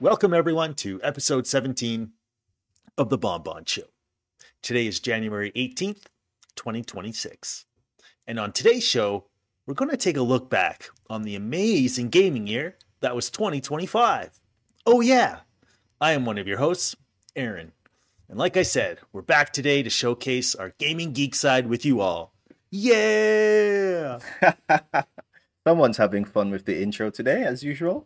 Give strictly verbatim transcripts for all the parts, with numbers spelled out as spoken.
Welcome, everyone, to episode seventeen of The Bon Bon Show. Today is January eighteenth, twenty twenty-six. And on today's show, we're going to take a look back on the amazing gaming year that was twenty twenty-five. Oh, yeah, I am one of your hosts, Aaron. And like I said, we're back today to showcase our gaming geek side with you all. Yeah! Someone's having fun with the intro today, as usual.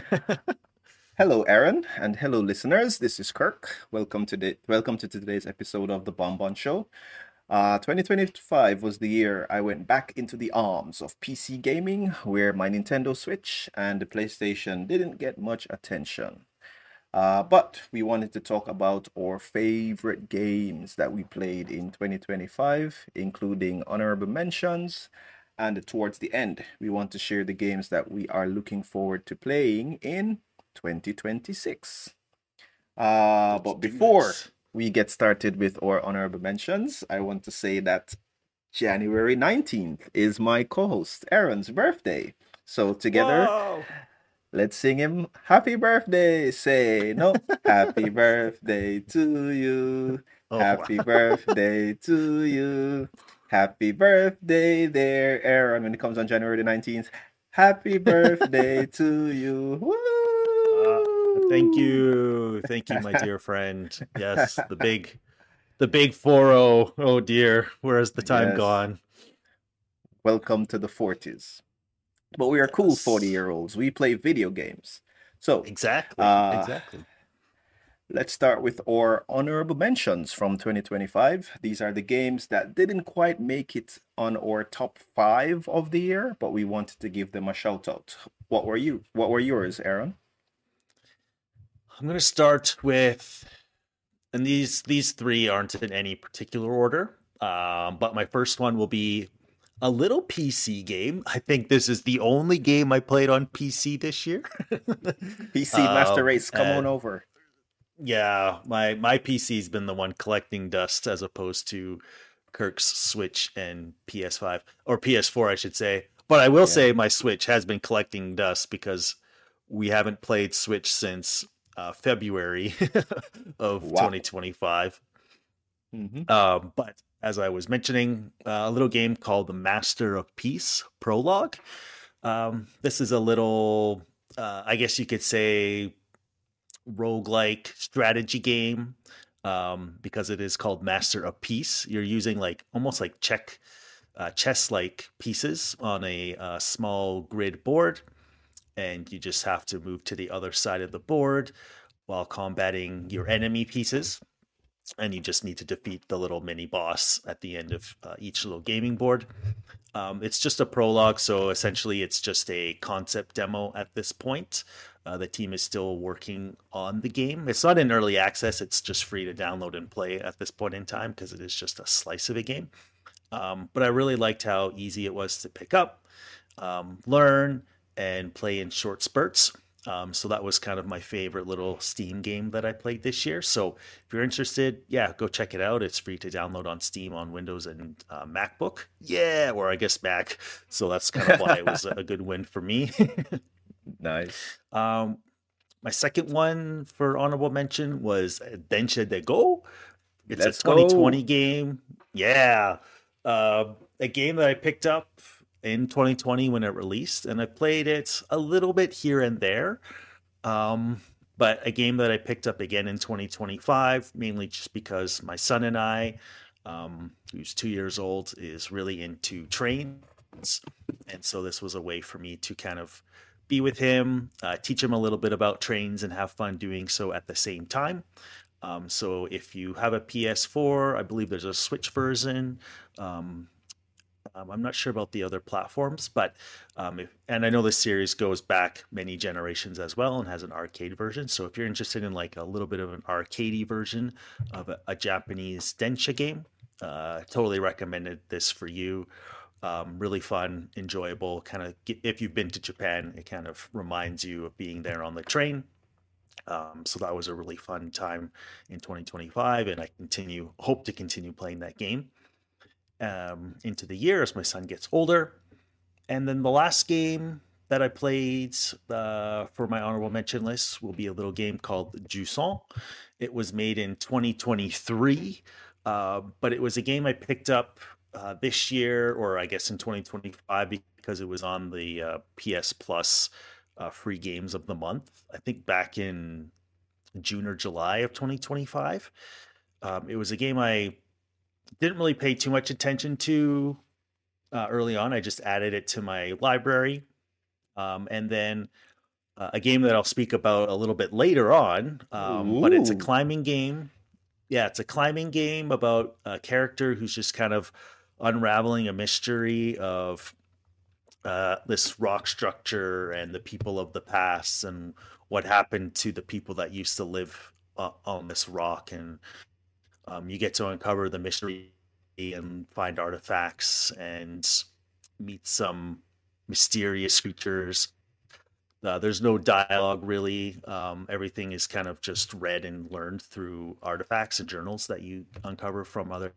Hello, Aaron, and hello, listeners. This is Kirk. Welcome to the welcome to today's episode of the Bon Bon Show. Uh, twenty twenty-five was the year I went back into the arms of P C gaming, where my Nintendo Switch and the PlayStation didn't get much attention. Uh, but we wanted to talk about our favorite games that we played in twenty twenty-five, including honorable mentions. And towards the end, we want to share the games that we are looking forward to playing in twenty twenty-six. Uh, but before we get started with our honorable mentions, I want to say that January nineteenth is my co-host Aaron's birthday. So together, Whoa! let's sing him happy birthday. Say no, happy birthday to you. Oh, Happy wow. birthday to you. Happy birthday there, Aaron. When it comes on January the nineteenth, happy birthday to you. Woo! Uh, thank you. Thank you, my dear friend. Yes, the big the big four oh. Oh dear. Where has the time Yes. gone? Welcome to the forties. But we are cool Yes. forty-year-olds. We play video games. So, Exactly. Uh, exactly. let's start with our honorable mentions from twenty twenty-five. These are the games that didn't quite make it on our top five of the year, but we wanted to give them a shout out. What were you? What were yours, Aaron? I'm going to start with, and these these three aren't in any particular order, um, but my first one will be a little P C game. I think this is the only game I played on P C this year. P C Master Um, Race, come on and- over. Yeah, my my P C's been the one collecting dust as opposed to Kirk's Switch and P S five or P S four, I should say. But I will Yeah. say my Switch has been collecting dust because we haven't played Switch since uh, February of Wow. twenty twenty-five. Mhm. Um, but as I was mentioning, uh, a little game called The Master of Peace Prologue. Um, this is a little, uh, I guess you could say, roguelike strategy game, um, because it is called Master of Peace. You're using like almost like check, uh, chess-like pieces on a uh, small grid board, and you just have to move to the other side of the board while combating your enemy pieces. And you just need to defeat the little mini boss at the end of uh, each little gaming board. Um, it's just a prologue, so essentially it's just a concept demo at this point. Uh, the team is still working on the game. It's not in early access, it's just free to download and play at this point in time because it is just a slice of a game. Um, but I really liked how easy it was to pick up, um, learn, and play in short spurts. Um, so that was kind of my favorite little Steam game that I played this year. So if you're interested, yeah, go check it out. It's free to download on Steam on Windows and uh, MacBook. Yeah, or I guess Mac. So that's kind of why it was a good win for me. Nice. um, my second one for honorable mention was Densha de Go. It's Let's a twenty twenty go. game. Yeah. Uh, a game that I picked up in twenty twenty when it released, and I played it a little bit here and there. Um, but a game that I picked up again in twenty twenty-five, mainly just because my son and I, um, who's two years old, is really into trains. And so this was a way for me to kind of be with him, uh, teach him a little bit about trains, and have fun doing so at the same time. Um, so if you have a P S four, I believe there's a Switch version. Um, um, I'm not sure about the other platforms, but um, if, and I know this series goes back many generations as well and has an arcade version. So if you're interested in like a little bit of an arcadey version of a, a Japanese Densha game, uh, totally recommended this for you. Um, really fun, enjoyable. Kind of, if you've been to Japan, it kind of reminds you of being there on the train. Um, so that was a really fun time in twenty twenty-five, and I continue hope to continue playing that game um, into the year as my son gets older. And then the last game that I played uh, for my honorable mention list will be a little game called Jusant. It was made in twenty twenty-three, uh, but it was a game I picked up uh, this year, or I guess in twenty twenty-five, because it was on the uh, P S Plus uh, free games of the month. I think back in June or July of twenty twenty-five. Um, it was a game I didn't really pay too much attention to uh, early on. I just added it to my library. Um, and then uh, a game that I'll speak about a little bit later on, um, but it's a Ooh. climbing game. Yeah, it's a climbing game about a character who's just kind of unraveling a mystery of uh, this rock structure and the people of the past and what happened to the people that used to live uh, on this rock. And um, you get to uncover the mystery and find artifacts and meet some mysterious creatures. Uh, there's no dialogue really. Um, everything is kind of just read and learned through artifacts and journals that you uncover from other.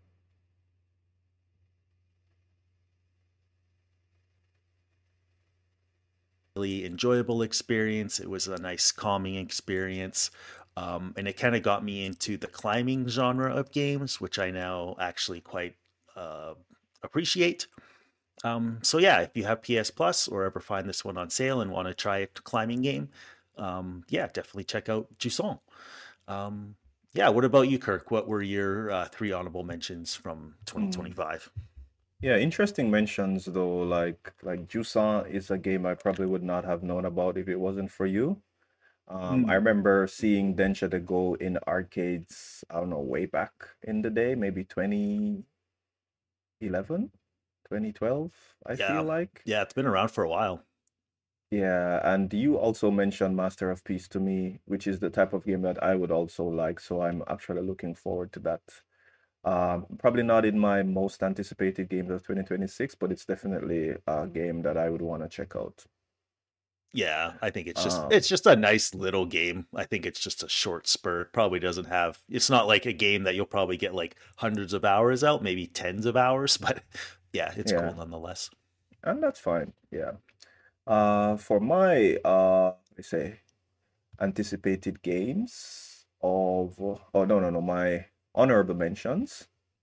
Really enjoyable experience. It was a nice calming experience. Um, and it kind of got me into the climbing genre of games, which I now actually quite uh, appreciate. Um, so yeah, if you have P S Plus or ever find this one on sale and want to try a climbing game, um, yeah, definitely check out Jusant. Um, yeah, what about you, Kirk? What were your uh, three honorable mentions from Hmm. twenty twenty-five? Yeah, interesting mentions though. Like like Jusant is a game I probably would not have known about if it wasn't for you. Um, I Mm, remember seeing Densha to Go in arcades, I don't know, way back in the day, maybe twenty eleven, twenty twelve, I feel yeah, like. yeah, it's been around for a while. Yeah, and you also mentioned Master of Peace to me, which is the type of game that I would also like, so I'm actually looking forward to that. Um, probably not in my most anticipated games of twenty twenty-six, but it's definitely a game that I would want to check out. Yeah, I think it's just Um, it's just a nice little game. I think it's just a short spurt. Probably doesn't have. It's not like a game that you'll probably get like hundreds of hours out, maybe tens of hours, but yeah, it's cool yeah, nonetheless. and that's fine. Yeah. Uh, for my uh, I say anticipated games of oh no no no my honorable mentions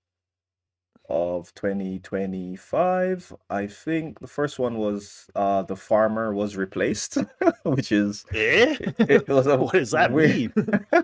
of twenty twenty-five. I think the first one was uh The Farmer Was Replaced, which is Eh? it, it was a What does that weird. mean?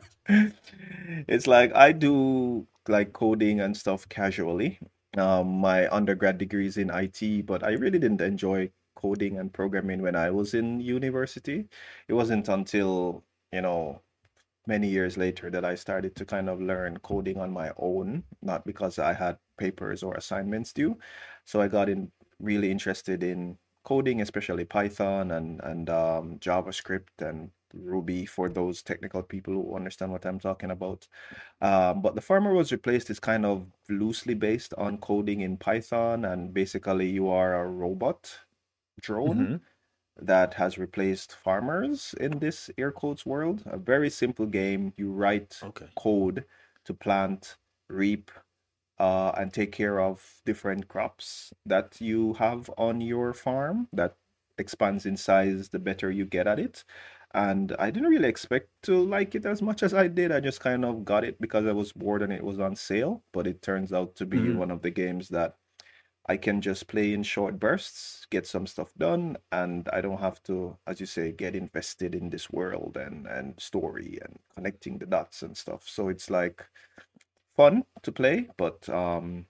It's like I do like coding and stuff casually. Um, my undergrad degree is in I T, but I really didn't enjoy coding and programming when I was in university. It wasn't until, you know, many years later that I started to kind of learn coding on my own, not because I had papers or assignments due. So I got in really interested in coding, especially Python and and um, JavaScript and Ruby for those technical people who understand what I'm talking about. Um, but the farmer was replaced is kind of loosely based on coding in Python, and basically you are a robot drone Hmm. that has replaced farmers in this air quotes world. A very simple game. You write Okay. code to plant, reap, uh, and take care of different crops that you have on your farm that expands in size the better you get at it. And I didn't really expect to like it as much as I did. I just kind of got it because I was bored and it was on sale. But it turns out to be Hmm. one of the games that I can just play in short bursts, get some stuff done, and I don't have to, as you say, get invested in this world and and story and connecting the dots and stuff. So it's like fun to play, but um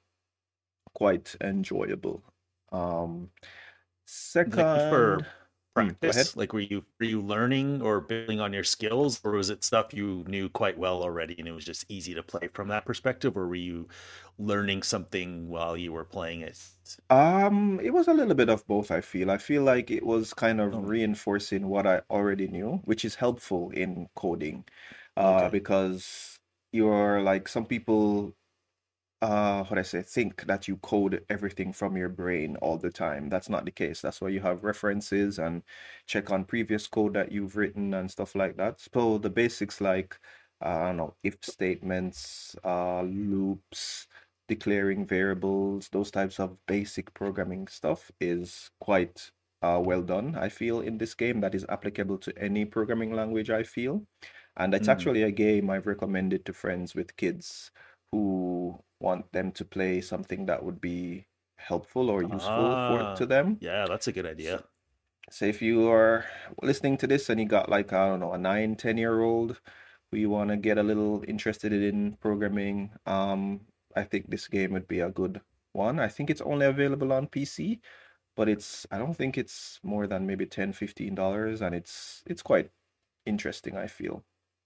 quite enjoyable. Um Like second, for hmm, go ahead. practice, like were you were you learning or building on your skills, or was it stuff you knew quite well already and it was just easy to play from that perspective, or were you learning something while you were playing it? Um, it was a little bit of both, I feel. I feel like it was kind of Oh, reinforcing what I already knew, which is helpful in coding. Uh, okay. because you're like some people uh what I say think that you code everything from your brain all the time. That's not the case. That's why you have references and check on previous code that you've written and stuff like that. So the basics like uh, I don't know, if statements, uh loops, declaring variables, those types of basic programming stuff is quite uh, well done, I feel, in this game that is applicable to any programming language, I feel. And it's Mm. actually a game I've recommended to friends with kids who want them to play something that would be helpful or useful for to Ah, them. yeah, that's a good So, idea. so if you are listening to this and you got like, I don't know, a nine, ten year old who you want to get a little interested in programming, um, I think this game would be a good one. I think it's only available on P C, but it's I don't think it's more than maybe ten, fifteen dollars, and it's it's quite interesting, I feel.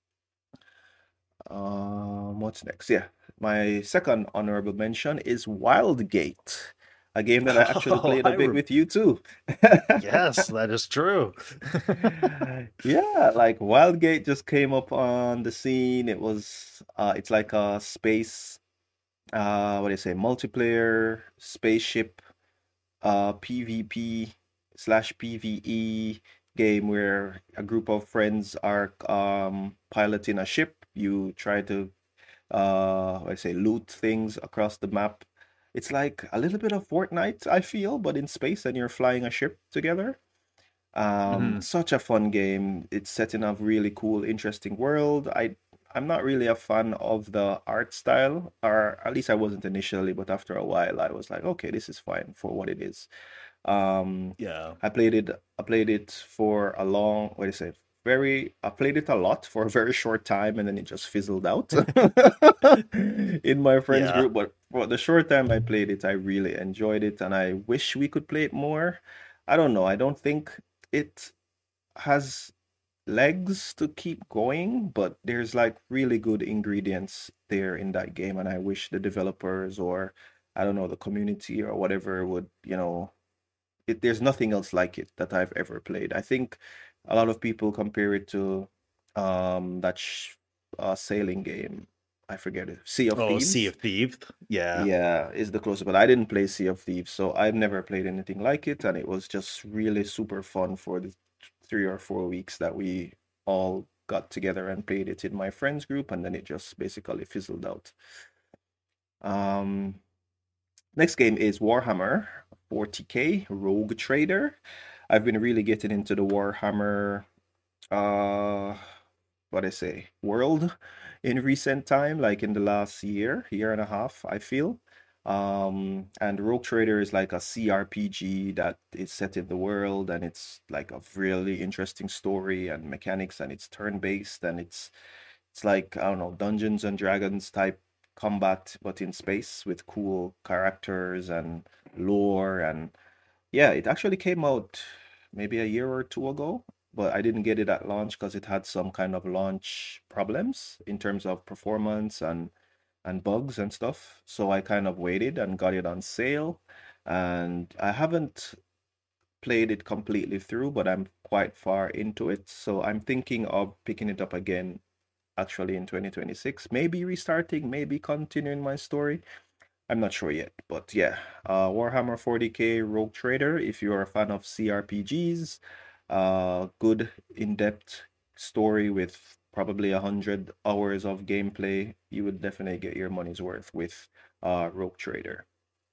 Um, what's next? Yeah, my second honorable mention is Wildgate, a game that I actually Oh, played a I bit rem with you too. yes, that is true. Yeah, like Wildgate just came up on the scene. It was uh it's like a space uh what do you say, multiplayer spaceship uh PvP slash PvE game where a group of friends are um piloting a ship. You try to uh what do you say, loot things across the map. It's like a little bit of Fortnite, I feel, but in space and you're flying a ship together. Um, Mhm. such a fun game. It's set in a really cool, interesting world. I I'm not really a fan of the art style, or at least I wasn't initially, but after a while I was like, okay, this is fine for what it is. Um, Yeah. I played it I played it for a long, what do you say, very I played it a lot for a very short time and then it just fizzled out in my friends Yeah. group. But for the short time I played it, I really enjoyed it and I wish we could play it more. I don't know. I don't think it has legs to keep going, but there's like really good ingredients there in that game, and I wish the developers or I don't know, the community or whatever would, you know, it there's nothing else like it that I've ever played. I think a lot of people compare it to um that sh uh, sailing game. I forget it. Sea of Oh, Sea Thieves. of Thieves. Yeah. Yeah, is the closest, but I didn't play Sea of Thieves, so I've never played anything like it, and it was just really super fun for the three or four weeks that we all got together and played it in my friends group, and then it just basically fizzled out. Um, Next game is Warhammer forty K Rogue Trader. I've been really getting into the Warhammer uh what I say, world in recent time, like in the last year, year and a half, I feel. Um, and Rogue Trader is like a C R P G that is set in the world, and it's like a really interesting story and mechanics, and it's turn-based, and it's it's like, I don't know, Dungeons and Dragons type combat, but in space with cool characters and lore. And yeah, it actually came out maybe a year or two ago, but I didn't get it at launch because it had some kind of launch problems in terms of performance and and bugs and stuff. So I kind of waited and got it on sale. And I haven't played it completely through, but I'm quite far into it. So I'm thinking of picking it up again actually in twenty twenty-six, maybe restarting, maybe continuing my story. I'm not sure yet, but yeah, uh, Warhammer forty K Rogue Trader. If you're a fan of C R P Gs, uh, good in-depth story with probably a hundred hours of gameplay, you would definitely get your money's worth with uh, Rogue Trader.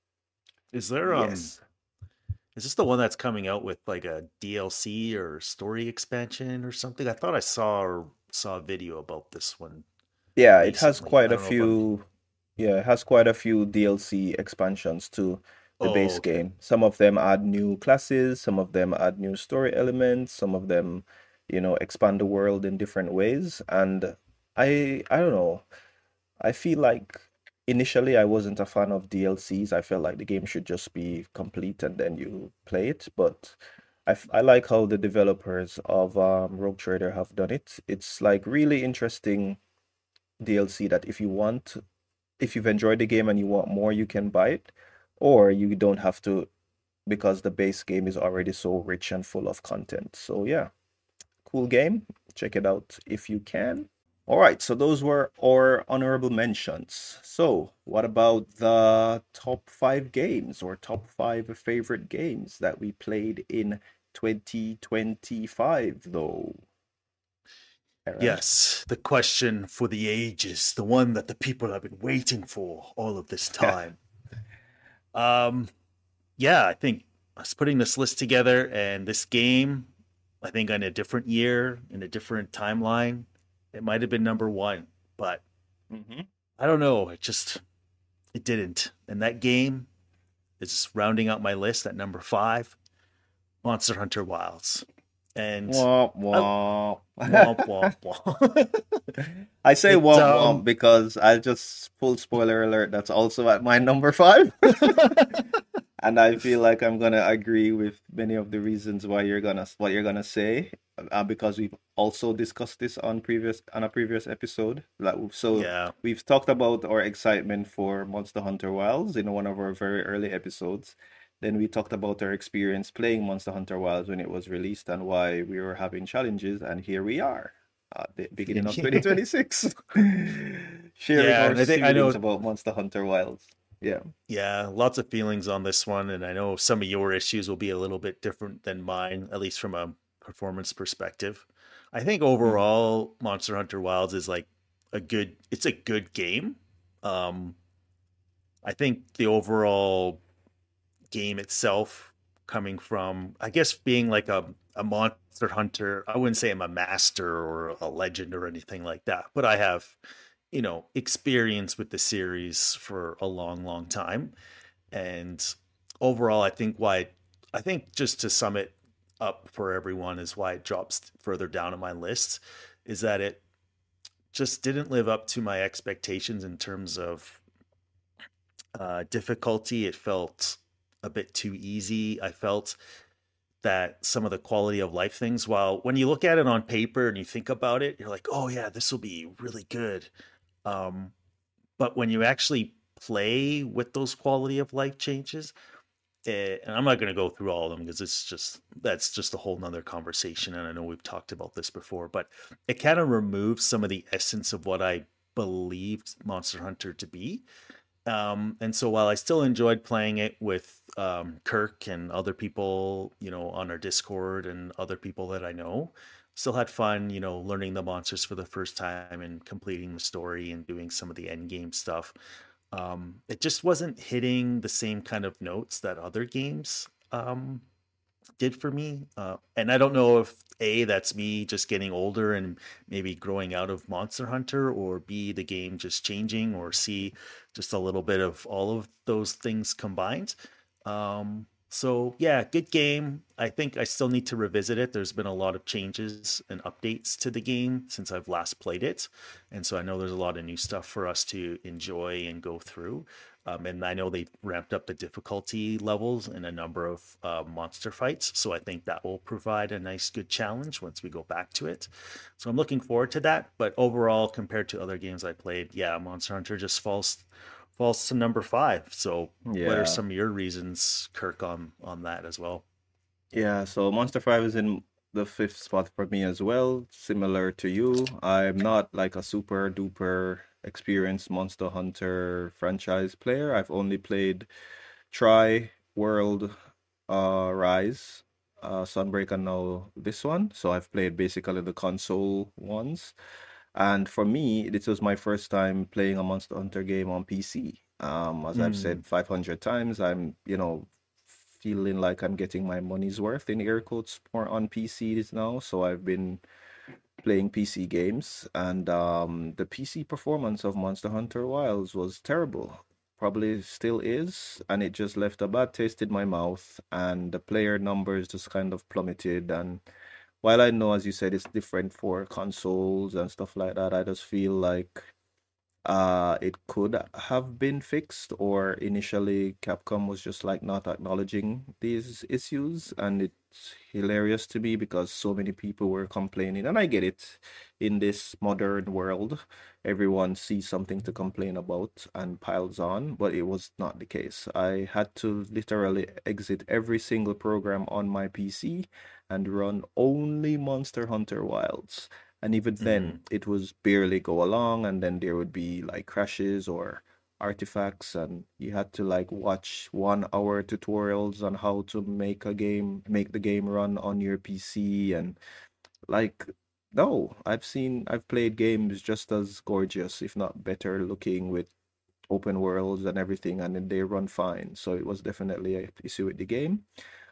Is there um Yes. is this the one that's coming out with like a D L C or story expansion or something? I thought I saw saw a video about this one Yeah, it has recently. quite I a don't know if I'm few. Yeah, it has quite a few D L C expansions to the Oh, base okay. game. Some of them add new classes, some of them add new story elements, some of them, you know, expand the world in different ways. And I I don't know. I feel like initially I wasn't a fan of D L Cs. I felt like the game should just be complete and then you play it. But I, f- I like how the developers of um, Rogue Trader have done it. It's like really interesting D L C that if you want, if you've enjoyed the game and you want more, you can buy it, or you don't have to because the base game is already so rich and full of content. So yeah, cool game. Check it out if you can. All right, so those were our honorable mentions. So, what about the top five games or top five favorite games that we played in twenty twenty-five, though, Aaron? Yes, the question for the ages, the one that the people have been waiting for all of this time. Um, yeah, I think. I was putting this list together, and this game, I think in a different year, in a different timeline, it might have been number one, but Hmm. I don't know. It just it didn't. And that game is rounding out my list at number five, Monster Hunter Wilds. And Womp I womp. womp womp womp. I say it womp womp um because I just full spoiler alert. That's also at my number five. And I feel like I'm gonna agree with many of the reasons why you're gonna what you're gonna say, uh, because we've also discussed this on previous on a previous episode. Like so, yeah. we've talked about our excitement for Monster Hunter Wilds in one of our very early episodes. Then we talked about our experience playing Monster Hunter Wilds when it was released and why we were having challenges. And here we are, at the beginning of twenty twenty-six, sharing Yeah, our and I think I feelings know about Monster Hunter Wilds. Yeah. yeah, lots of feelings on this one, and I know some of your issues will be a little bit different than mine, at least from a performance perspective. I think Mhm. overall Monster Hunter Wilds is like a good it's a good game. Um I think the overall game itself coming from I guess being like a a monster hunter, I wouldn't say I'm a master or a legend or anything like that, but I have, you know, experience with the series for a long, long time. And overall, I think why I think just to sum it up for everyone is why it drops further down on my list is that it just didn't live up to my expectations in terms of uh, difficulty. It felt a bit too easy. I felt that some of the quality of life things, while when you look at it on paper and you think about it, you're like, oh yeah, this will be really good. Um, but when you actually play with those quality of life changes, eh, and I'm not going to go through all of them because it's just that's just a whole nother conversation. And I know we've talked about this before, but it kind of removes some of the essence of what I believed Monster Hunter to be. Um, and so while I still enjoyed playing it with um, Kirk and other people, you know, on our Discord and other people that I know, still had fun, you know, learning the monsters for the first time and completing the story and doing some of the end game stuff. Um, it just wasn't hitting the same kind of notes that other games um, did for me. Uh, and I don't know if A, that's me just getting older and maybe growing out of Monster Hunter, or B, the game just changing, or C, just a little bit of all of those things combined. Um, so yeah, good game. I think I still need to revisit it. There's been a lot of changes and updates to the game since I've last played it. And so I know there's a lot of new stuff for us to enjoy and go through. Um, and I know they've ramped up the difficulty levels in a number of uh, monster fights. So I think that will provide a nice, good challenge once we go back to it. So I'm looking forward to that. But overall, compared to other games I played, yeah, Monster Hunter just falls falls to number five. So what are Yeah. some of your reasons, Kirk, on on that as well? Yeah, so Monster five is in the fifth spot for me as well. Similar to you, I'm not like a super duper experienced Monster Hunter franchise player. I've only played Tri, World, uh, Rise, uh, Sunbreak, and now this one. So I've played basically the console ones. And for me, this was my first time playing a Monster Hunter game on P C. Um, as I've Mm, said five hundred times, I'm, you know, feeling like I'm getting my money's worth in air quotes more on P Cs now. So I've been playing P C games, and um, the P C performance of Monster Hunter Wilds was terrible. Probably still is, and it just left a bad taste in my mouth, and the player numbers just kind of plummeted. And while I know, as you said, it's different for consoles and stuff like that, I just feel like uh, it could have been fixed, or initially Capcom was just like not acknowledging these issues, and it's hilarious to me because so many people were complaining, and I get it. In this modern world, everyone sees something to complain about and piles on, but it was not the case. I had to literally exit every single program on my P C and run only Monster Hunter Wilds. And even then, hmm it was barely go along, and then there would be like crashes or artifacts, and you had to like watch one hour tutorials on how to make a game, make the game run on your P C. And like, no, I've seen, I've played games just as gorgeous, if not better looking, with open worlds and everything, and then they run fine. So it was definitely a issue with the game.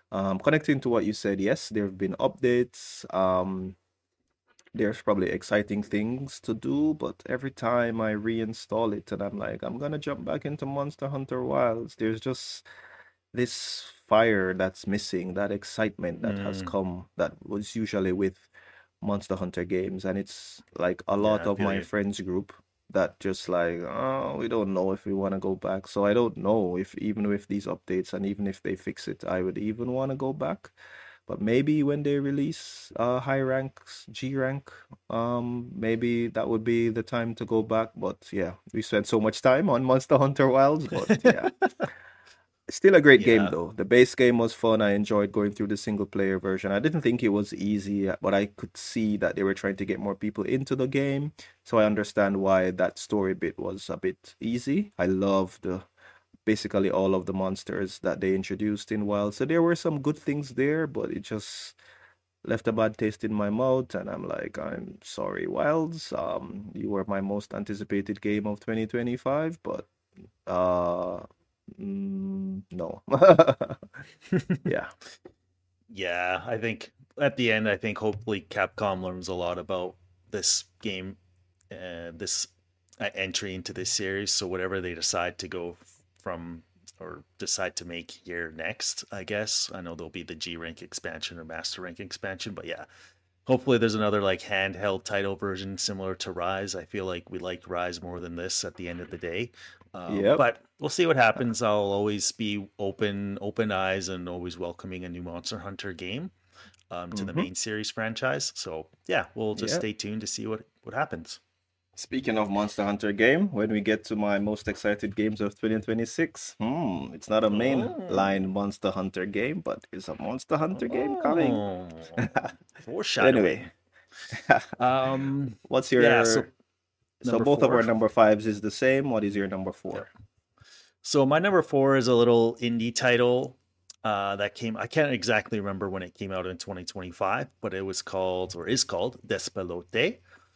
Um, connecting to what you said, yes, there have been updates. Um, there's probably exciting things to do, but every time I reinstall it and I'm like, I'm gonna jump back into Monster Hunter Wilds, there's just this fire that's missing, that excitement that has Mm, come that was usually with Monster Hunter games. And it's like a yeah, lot I of feel my you. friends group that just like, oh, we don't know if we want to go back. So I don't know if even with these updates and even if they fix it, I would even want to go back. But maybe when they release uh high ranks, G rank, um, maybe that would be the time to go back. But yeah, we spent so much time on Monster Hunter Wilds, but yeah. Still a great game Yeah. though. The base game was fun. I enjoyed going through the single player version. I didn't think it was easy, but I could see that they were trying to get more people into the game. So I understand why that story bit was a bit easy. I loved uh, basically all of the monsters that they introduced in WoW. So there were some good things there, but it just left a bad taste in my mouth. And I'm like, I'm sorry, Wilds. Um, you were my most anticipated game of twenty twenty-five, but uh, mm, no. Yeah. Yeah, I think at the end, I think hopefully Capcom learns a lot about this game, uh, this uh, entry into this series. So whatever they decide to go from or decide to make here next, I guess. I know there'll be the G rank expansion or Master rank expansion, but yeah, hopefully there's another like handheld title version similar to Rise. I feel like we liked Rise more than this at the end of the day. Um, Yep. but we'll see what happens. I'll always be open, open eyes, and always welcoming a new Monster Hunter game um, to the Mm-hmm. main series franchise. So yeah, we'll just Yep. stay tuned to see what what happens. Speaking of Monster Hunter game, when we get to my most excited games of twenty twenty-six, hmm, it's not a main Oh, line Monster Hunter game, but it's a Monster Hunter game coming. oh, But anyway, foreshadowing. Um, what's yeah. So your so number both of four. our number fives is the same. What is your number Yep. four? So my number four is a little indie title uh, that came. I can't exactly remember when it came out in twenty twenty-five, but it was called or is called Despelote.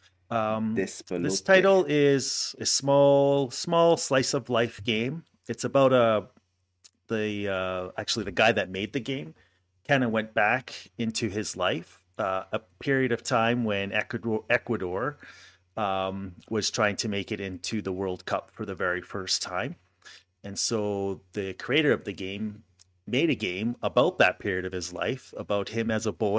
Um, this Despelote. title is a small, small slice of life game. It's about a the uh, actually the guy that made the game kind of went back into his life, uh, a period of time when Ecuador, Ecuador um, was trying to make it into the World Cup for the very first time. And so the creator of the game made a game about that period of his life, about him as a boy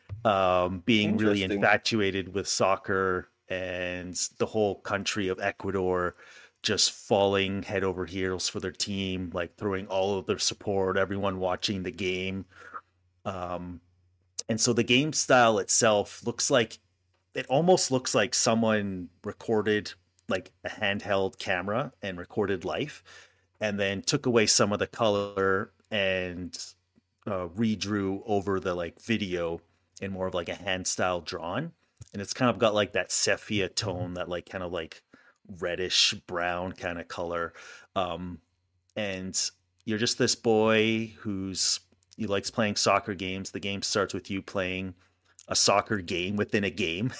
um, being really Interesting. infatuated with soccer and the whole country of Ecuador just falling head over heels for their team, like throwing all of their support, everyone watching the game. Um, and so the game style itself looks like it almost looks like someone recorded like a handheld camera and recorded life and then took away some of the color and uh, redrew over the like video in more of like a hand style drawn, and it's kind of got like that sepia tone, that like kind of like reddish brown kind of color. um and you're just this boy who's he likes playing soccer games. The game starts with you playing a soccer game within a game.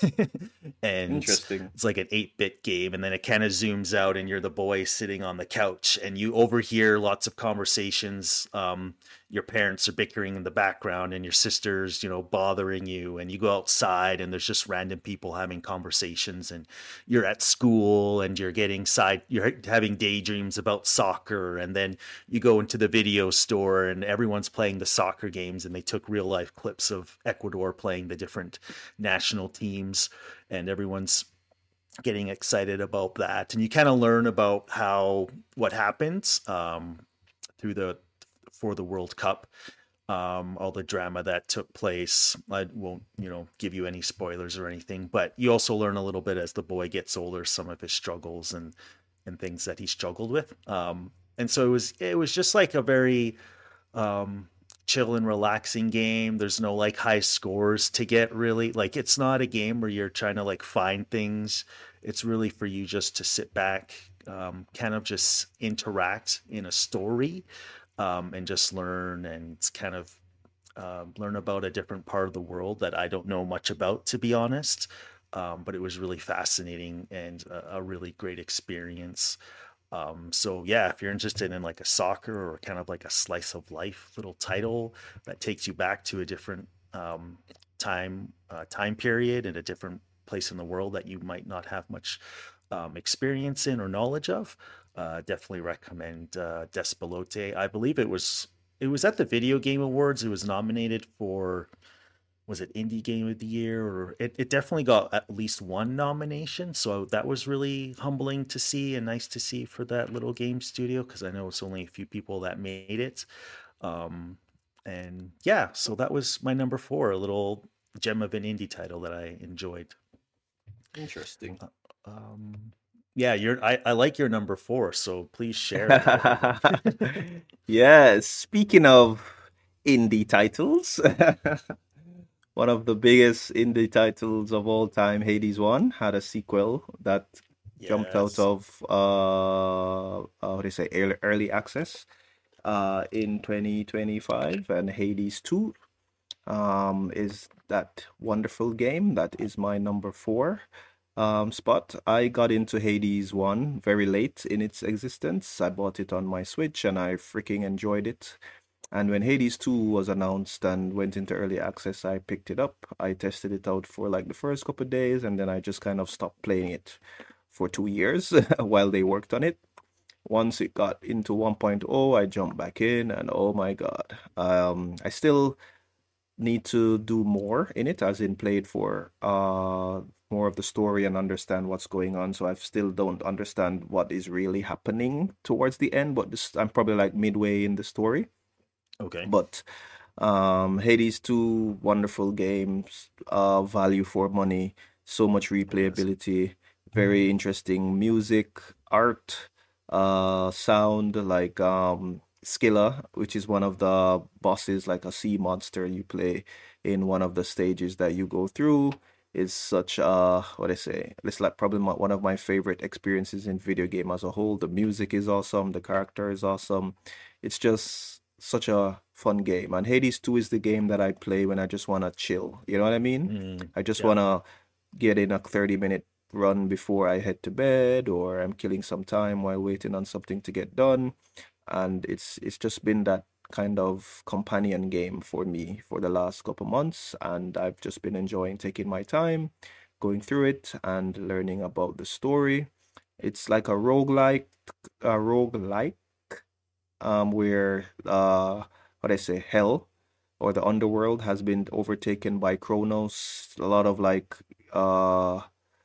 And Interesting. it's like an eight-bit game, and then it kind of zooms out and you're the boy sitting on the couch and you overhear lots of conversations. Um, your parents are bickering in the background and your sisters, you know, bothering you, and you go outside and there's just random people having conversations, and you're at school and you're getting side you're having daydreams about soccer, and then you go into the video store and everyone's playing the soccer games, and they took real life clips of Ecuador playing the different national teams, and everyone's getting excited about that, and you kind of learn about how what happens um, through the for the World Cup, um, all the drama that took place. I won't, you know, give you any spoilers or anything, but you also learn a little bit as the boy gets older, some of his struggles and and things that he struggled with. Um, and so it was it was just like a very um, chill and relaxing game. There's no like high scores to get, really. Like it's not a game where you're trying to like find things. It's really for you just to sit back, um, kind of just interact in a story, um, and just learn and kind of uh, learn about a different part of the world that I don't know much about, to be honest. Um, but it was really fascinating and a, a really great experience. Um, so yeah, if you're interested in like a soccer or kind of like a slice of life little title that takes you back to a different um, time uh, time period and a different place in the world that you might not have much um, experience in or knowledge of, uh, definitely recommend uh, Despelote. I believe it was it was at the Video Game Awards. It was nominated for, was it Indie Game of the Year, or it, it definitely got at least one nomination. So that was really humbling to see and nice to see for that little game studio, because I know it's only a few people that made it. Um, and yeah, so that was my number four, a little gem of an indie title that I enjoyed. Interesting. Uh, Um, yeah, you're I, I like your number four, so please share it. Yes, speaking of indie titles, one of the biggest indie titles of all time, Hades one, had a sequel that jumped out Yes. of uh, uh what do you say, early, early access uh in twenty twenty-five, and Hades two um is that wonderful game that is my number four um spot. I got into Hades one very late in its existence. I bought it on my Switch and I freaking enjoyed it. And when Hades two was announced and went into early access, I picked it up. I tested it out for like the first couple of days, and then I just kind of stopped playing it for two years while they worked on it. Once it got into 1.0, I jumped back in, and oh my God. Um, I still need to do more in it, as in play it for uh more of the story and understand what's going on. So I still don't understand what is really happening towards the end, but this, I'm probably like midway in the story. Okay. But um Hades two, wonderful games, uh value for money, so much Yes. replayability, very interesting music, art, uh sound, like um Skilla, which is one of the bosses, like a sea monster you play in one of the stages that you go through, is such uh what I say, it's like probably my, one of my favorite experiences in video game as a whole. The music is awesome, the character is awesome. It's just such a fun game. And Hades two is the game that I play when I just want to chill. You know what I mean? Mm, I just yeah. want to get in a thirty minute run before I head to bed, or I'm killing some time while waiting on something to get done. And it's it's just been that kind of companion game for me for the last couple months, and I've just been enjoying taking my time going through it and learning about the story. It's like a roguelike a roguelike um, where uh, what I say, hell or the underworld has been overtaken by Kronos. A lot of like uh,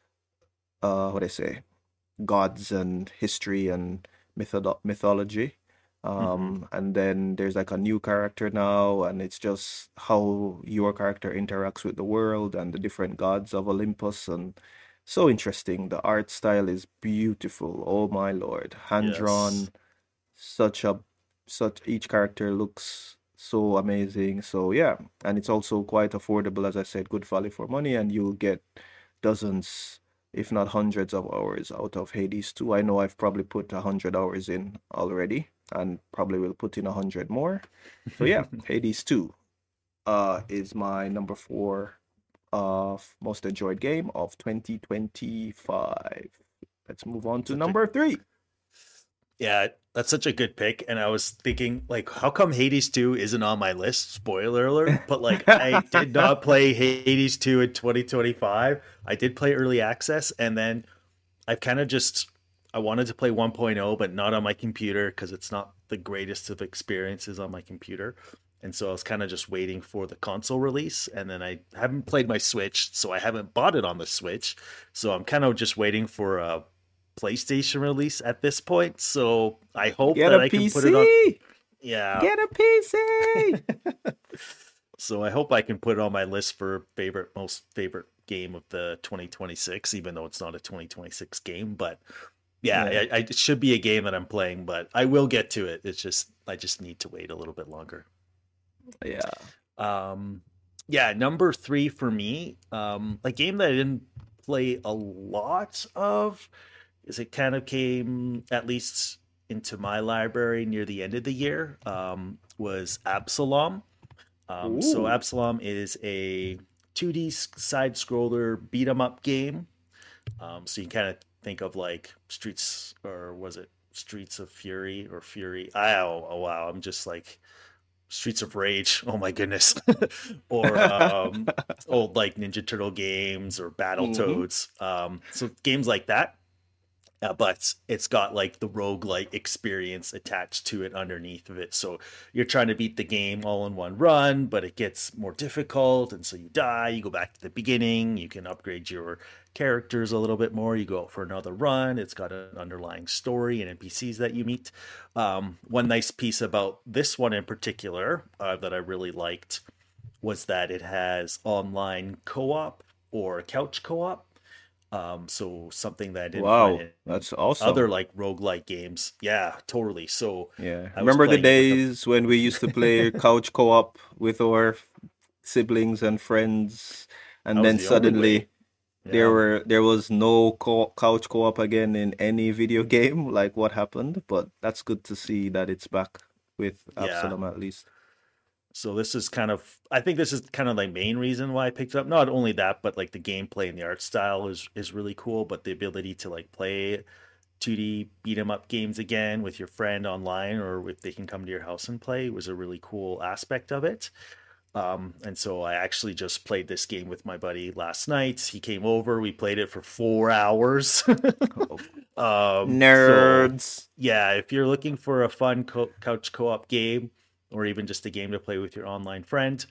uh, what I say, gods and history and mytho mythology. Hmm. Um, and then there's like a new character now, and it's just how your character interacts with the world and the different gods of Olympus, and so interesting. The art style is beautiful. Oh my Lord, hand Yes. drawn, such a such each character looks so amazing. So yeah, and it's also quite affordable, as I said, good value for money, and you'll get dozens, if not hundreds of hours out of Hades two. I know I've probably put a hundred hours in already, and probably will put in a hundred more. So yeah, Hades two uh is my number four uh most enjoyed game of twenty twenty-five. Let's move on to Such a number three. Yeah, that's such a good pick. And I was thinking, like, how come Hades two isn't on my list? Spoiler alert. But like I did not play Hades two in twenty twenty-five. I did play early access, and then I've kind of just I wanted to play 1.0, but not on my computer because it's not the greatest of experiences on my computer. And so I was kind of just waiting for the console release. And then I haven't played my Switch, so I haven't bought it on the Switch. So I'm kind of just waiting for a PlayStation release at this point. So I hope Get that a I can put it on. P C. Yeah. Get a P C. So I hope I can put it on my list for favorite, most favorite game of the twenty twenty-six, even though it's not a twenty twenty-six game. But yeah, Yeah. I, I, it should be a game that I'm playing, but I will get to it. It's just, I just need to wait a little bit longer. Yeah. Um, yeah, number three for me, um, a game that I didn't play a lot of, is it kind of came at least into my library near the end of the year, um, was Absalom. Um, so Ooh. Absalom is a two D side scroller beat 'em up game. Um, so you kind of think of like Streets, or was it Streets of Fury or Fury. I oh, oh wow, I'm just like Streets of Rage. Oh my goodness. Or um old like Ninja Turtle games or Hmm. Battletoads. Um so games like that. Uh, but it's got like the roguelike experience attached to it underneath of it. So you're trying to beat the game all in one run, but it gets more difficult. And so you die, you go back to the beginning, you can upgrade your characters a little bit more, you go out for another run. It's got an underlying story and N P Cs that you meet. Um, one nice piece about this one in particular uh, that I really liked was that it has online co op or couch co op. Um, so something that I didn't find Wow, in that's awesome. other like roguelike games. Yeah, totally. So Yeah. I was Remember the playing it with a days when we used to play couch co-op with our siblings and friends, that and was then the only way. suddenly there Yeah. were there was no co couch co-op again in any video game. Like what happened? But that's good to see that it's back with Yeah. Absalom at least. So this is kind of I think this is kind of the main reason why I picked it up. Not only that, but like the gameplay and the art style is is really cool, but the ability to like play two D beat 'em up games again with your friend online or if they can come to your house and play was a really cool aspect of it. Um, and so I actually just played this game with my buddy last night. He came over, we played it for four hours. Oh, um, so nerds. yeah, if you're looking for a fun co- couch co-op game or even just a game to play with your online friend,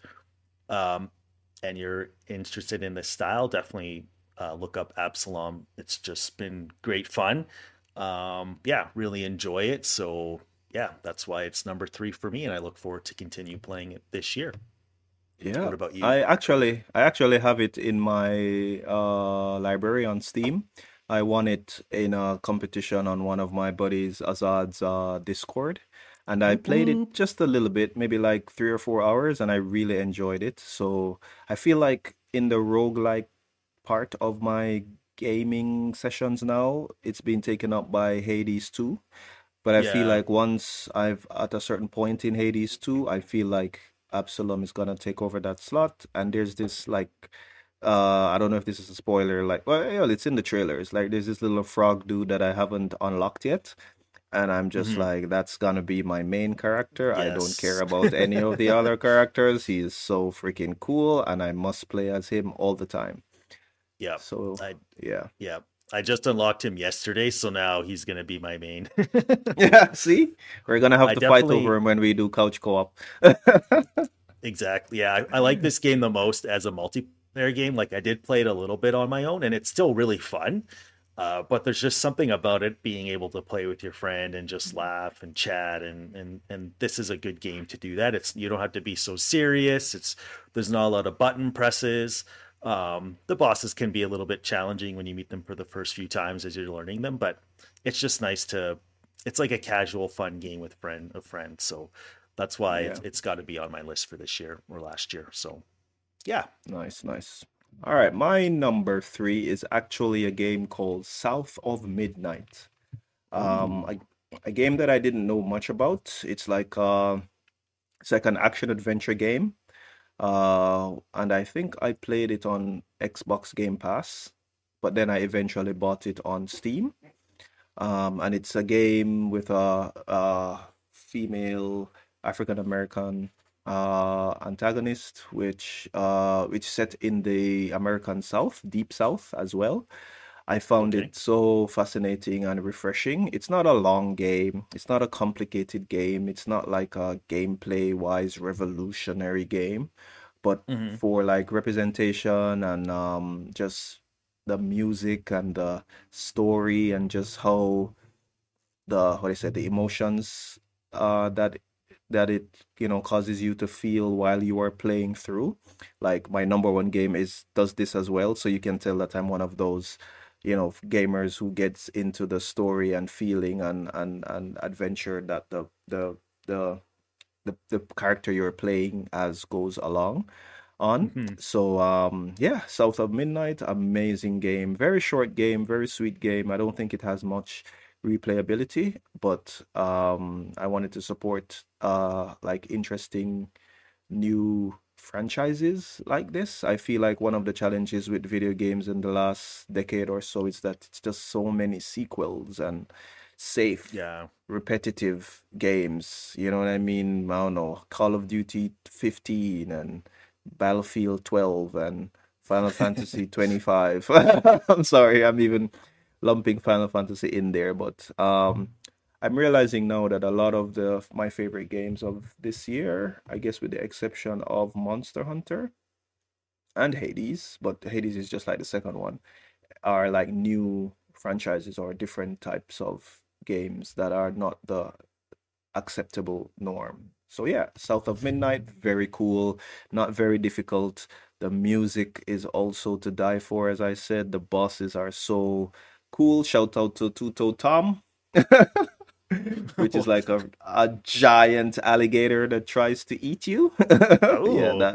um, and you're interested in this style, definitely uh, look up Absalom. It's just been great fun. Um, yeah, really enjoy it. So yeah, that's why it's number three for me, and I look forward to continue playing it this year. Yeah. What about you? I actually I actually have it in my uh library on Steam. I won it in a competition on one of my buddies Azad's uh Discord. And I Whoop played it whoop. just a little bit, maybe like three or four hours, and I really enjoyed it. So I feel like in the roguelike part of my gaming sessions now, it's been taken up by Hades two. But I feel Yeah. like once I've at a certain point in Hades two, I feel like Absalom is gonna take over that slot. And there's this like uh I don't know if this is a spoiler, like well, yeah, it's in the trailers. Like there's this little frog dude that I haven't unlocked yet. And I'm just Hmm. like, that's gonna be my main character. I don't care Yes. about any of the other characters. He is so freaking cool, and I must play as him all the time. Yeah. So I yeah. yeah. I just unlocked him yesterday, so now he's gonna be my main. Yeah, see? We're gonna have I to fight over definitely him when we do couch co-op. exactly. Yeah, I, I like this game the most as a multiplayer game. Like I did play it a little bit on my own, and it's still really fun. Uh, but there's just something about it being able to play with your friend and just laugh and chat and and and this is a good game to do that. It's you don't have to be so serious. It's there's not a lot of button presses. Um, the bosses can be a little bit challenging when you meet them for the first few times as you're learning them, but it's just nice to. It's like a casual, fun game with friend a friend. So that's why Yeah. it's it's got to be on my list for this year or last year. So yeah. Nice, nice. All right, my number three is actually a game called South of Midnight. Um, Ooh. a, a game that I didn't know much about. It's like uh, it's like an action adventure game. Uh, and I think I played it on Xbox Game Pass, but then I eventually bought it on Steam. Um, and it's a game with a, a female African American uh, antagonist, which uh, which set in the American South, Deep South as well. I found Okay. it so fascinating and refreshing. It's not a long game. It's not a complicated game. It's not like a gameplay wise revolutionary game, but Hmm. for like representation and um, just the music and the story and just how the what I said the emotions uh that that it you know causes you to feel while you are playing through. Like my number one game is does this as well, so you can tell that I'm one of those you know gamers who gets into the story and feeling and and and adventure that the the the the, the character you're playing as goes along on. Hmm. So um yeah, South of Midnight, amazing game. Very short game, very sweet game. I don't think it has much replayability, but um I wanted to support uh like interesting new franchises like this. I feel like one of the challenges with video games in the last decade or so is that it's just so many sequels and safe, Yeah. repetitive games. You know what I mean? I don't know, Call of Duty fifteen and Battlefield twelve and Final Fantasy twenty-five. I'm sorry, I'm even lumping Final Fantasy in there, but um, I'm realizing now that a lot of the my favorite games of this year, I guess with the exception of Monster Hunter and Hades, but Hades is just like the second one, are like new franchises or different types of games that are not the acceptable norm. So yeah, South of Midnight, very cool, not very difficult. The music is also to die for, as I said. The bosses are so cool. Shout out to Tuto Tom, which is like a a giant alligator that tries to eat you. Yeah, Oh, that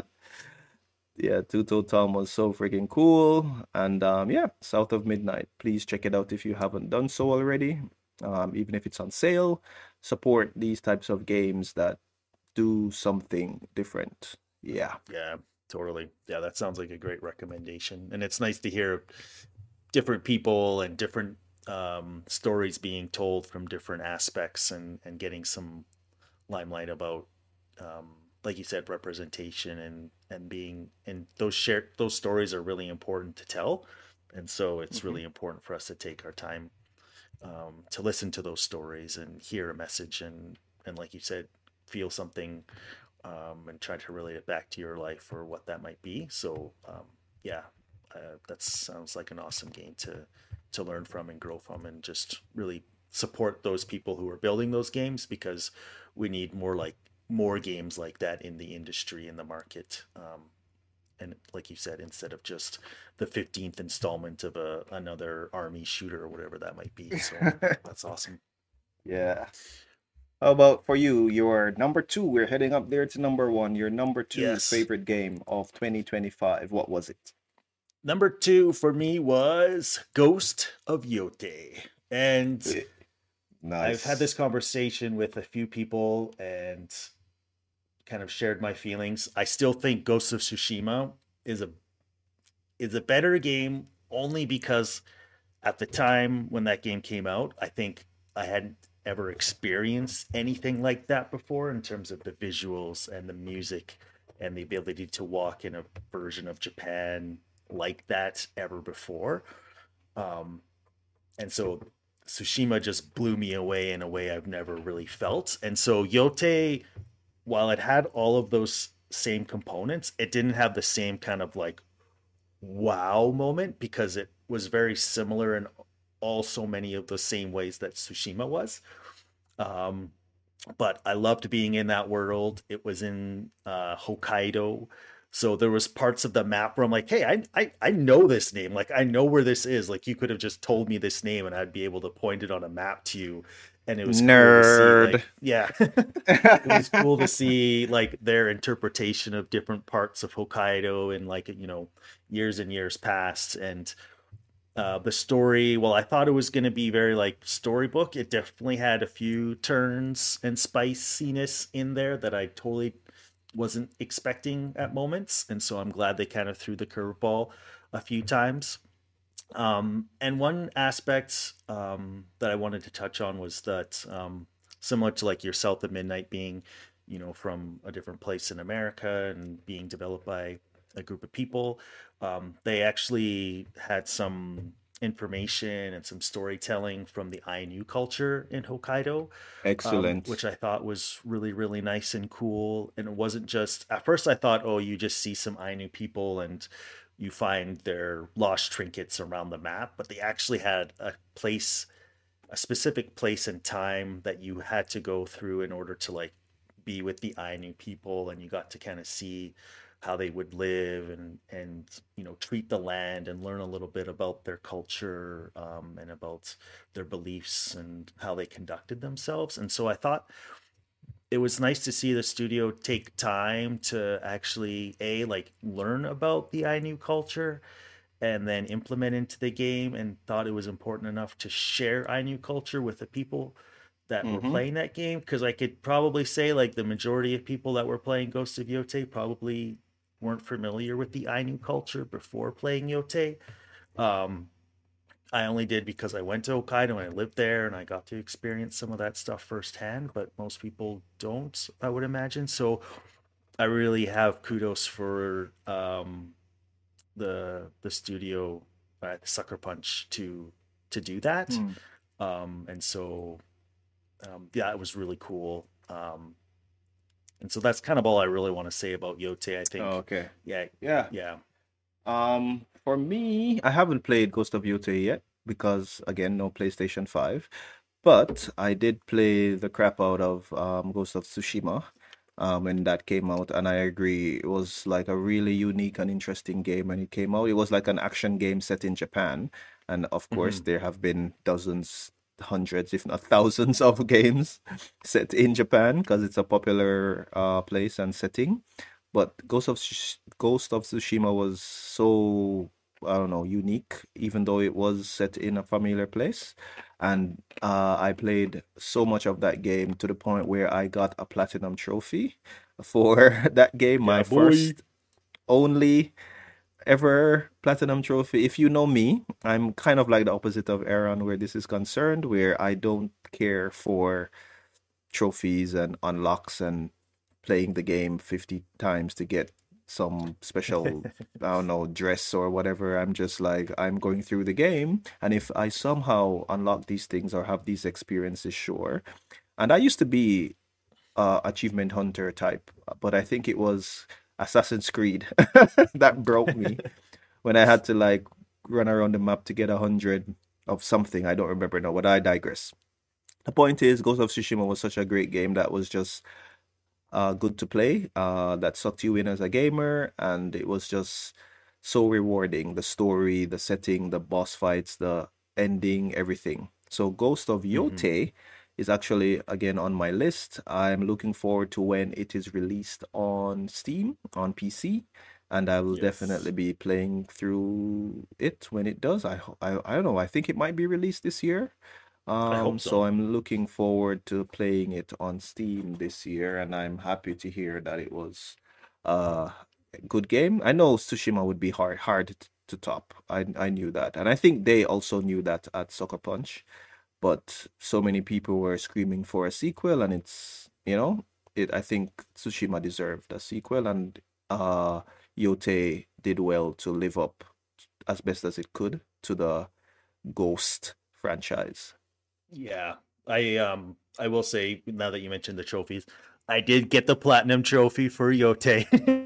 yeah, Tuto Tom was so freaking cool. And um, yeah, South of Midnight. Please check it out if you haven't done so already. Um, even if it's on sale, support these types of games that do something different. Yeah. yeah, totally. Yeah, that sounds like a great recommendation. And it's nice to hear different people and different um, stories being told from different aspects and, and getting some limelight about, um, like you said, representation and, and being, and those shared, those stories are really important to tell. And so it's Mhm. really important for us to take our time um, to listen to those stories and hear a message and, and like you said, feel something um, and try to relate it back to your life or what that might be. So um, yeah, uh, that sounds like an awesome game to to learn from and grow from, and just really support those people who are building those games because we need more like more games like that in the industry in the market. Um, and like you said, instead of just the fifteenth installment of a another army shooter or whatever that might be. So that's awesome. Yeah. How about for you? Your number two, we're heading up there to number one. Your number two Yes. favorite game of twenty twenty-five. What was it? Number two for me was Ghost of Yote. And Eh, I've had Nice. this conversation with a few people and kind of shared my feelings. I still think Ghost of Tsushima is a is a better game only because at the time when that game came out, I think I hadn't ever experienced anything like that before in terms of the visuals and the music and the ability to walk in a version of Japan like that ever before. Um, and so Tsushima just blew me away in a way I've never really felt. And so Yote, while it had all of those same components, it didn't have the same kind of like wow moment because it was very similar in all so many of the same ways that Tsushima was. Um, but I loved being in that world. It was in uh, Hokkaido. So there was parts of the map where I'm like, hey, I, I I know this name. Like I know where this is. Like you could have just told me this name and I'd be able to point it on a map to you. And it was cool to see Nerd. like, yeah. It was cool to see like their interpretation of different parts of Hokkaido in like, you know, years and years past. And uh, the story, well, I thought it was going to be very like storybook. It definitely had a few turns and spiciness in there that I totally wasn't expecting at moments. And so I'm glad they kind of threw the curveball a few times. Um, and one aspect um, that I wanted to touch on was that um, similar to like your South of Midnight being, you know, from a different place in America and being developed by a group of people, um, they actually had some information and some storytelling from the Ainu culture in Hokkaido, um, which Excellent. I thought was really, really nice and cool. And it wasn't just, at first I thought, oh, you just see some Ainu people and you find their lost trinkets around the map, but they actually had a place, a specific place and time that you had to go through in order to like be with the Ainu people, and you got to kind of see how they would live and and you know treat the land and learn a little bit about their culture um, and about their beliefs and how they conducted themselves. And so I thought it was nice to see the studio take time to actually a like learn about the Ainu culture and then implement into the game, and thought it was important enough to share Ainu culture with the people that were Mm-hmm. playing that game, because I could probably say like the majority of people that were playing Ghost of Yote probably weren't familiar with the Ainu culture before playing Yote. Um, I only did because I went to Hokkaido and I lived there and I got to experience some of that stuff firsthand, but most people don't, I would imagine. So I really have kudos for um, the the studio at Sucker Punch to to do that. Hmm. Um, and so um, yeah, it was really cool. Um, and so that's kind of all I really want to say about Yote. I Oh, think, okay. yeah, Yeah. yeah, Um, for me, I haven't played Ghost of Yotei yet because again, no PlayStation five. But I did play the crap out of um, Ghost of Tsushima um, when that came out, and I agree it was like a really unique and interesting game when it came out. It was like an action game set in Japan, and of course, hmm there have been dozens, hundreds, if not thousands, of games set in Japan because it's a popular uh, place and setting. But Ghost of Tsush- Ghost of Tsushima was so, I don't know, unique, even though it was set in a familiar place. And uh, I played so much of that game to the point where I got a platinum trophy for that game, my yeah, boy. first only ever platinum trophy. If you know me, I'm kind of like the opposite of Aaron where this is concerned, where I don't care for trophies and unlocks and playing the game fifty times to get some special, I don't know, dress or whatever. I'm just like, I'm going through the game. And if I somehow unlock these things or have these experiences, sure. And I used to be uh, achievement hunter type, but I think it was Assassin's Creed that broke me when I had to like run around the map to get a hundred of something. I don't remember now, but I digress. The point is, Ghost of Tsushima was such a great game that was just uh, good to play, uh, that sucked you in as a gamer, and it was just so rewarding. The story, the setting, the boss fights, the ending, everything. So, Ghost of hmm Yote is actually again on my list. I'm looking forward to when it is released on Steam, on P C, and I will definitely Yes, be playing through it when it does. I, ho- I, I don't know. I think it might be released this year. I Um, hope so so. I'm looking forward to playing it on Steam this year, and I'm happy to hear that it was uh, a good game. I know Tsushima would be hard hard t- to top. I I knew that, and I think they also knew that at Sucker Punch. But so many people were screaming for a sequel, and it's you know it. I think Tsushima deserved a sequel, and uh, Yote did well to live up as best as it could to the Ghost franchise. Yeah, I um I will say now that you mentioned the trophies, I did get the platinum trophy for Yote.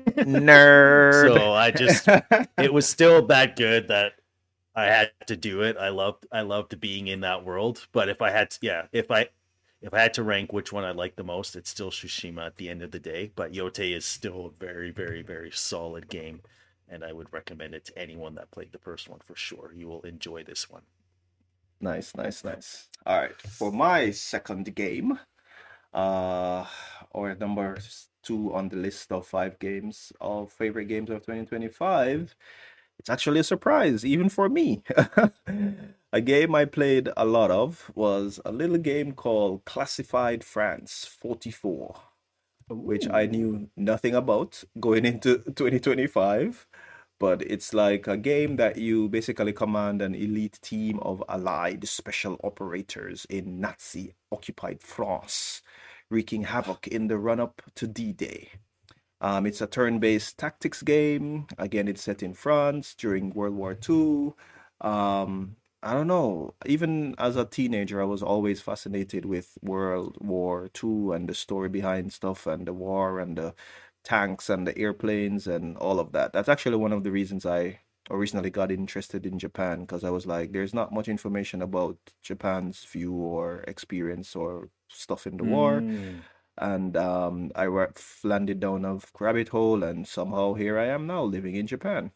Nerd. So I just it was still that good that I had to do it. I loved I loved being in that world, but if I had to, yeah, if I if I had to rank which one I liked the most, it's still Tsushima at the end of the day, but Yote is still a very very very solid game and I would recommend it to anyone that played the first one for sure. You will enjoy this one. Nice, nice, nice. All right. For my second game, uh, or number s- two on the list of five games of favorite games of twenty twenty-five, it's actually a surprise, even for me. A game I played a lot of was a little game called Classified France forty-four, which I Ooh. knew nothing about going into twenty twenty-five. But it's like a game that you basically command an elite team of allied special operators in Nazi occupied France, wreaking havoc in the run up to D Day. Um, it's a turn based tactics game. Again, it's set in France during World War Two. Um, I don't know. Even as a teenager, I was always fascinated with World War Two and the story behind stuff and the war and the tanks and the airplanes and all of that. That's actually one of the reasons I originally got interested in Japan because I was like, there's not much information about Japan's view or experience or stuff in the war, Mm. and um, I wa- landed down a rabbit hole, and somehow here I am now living in Japan.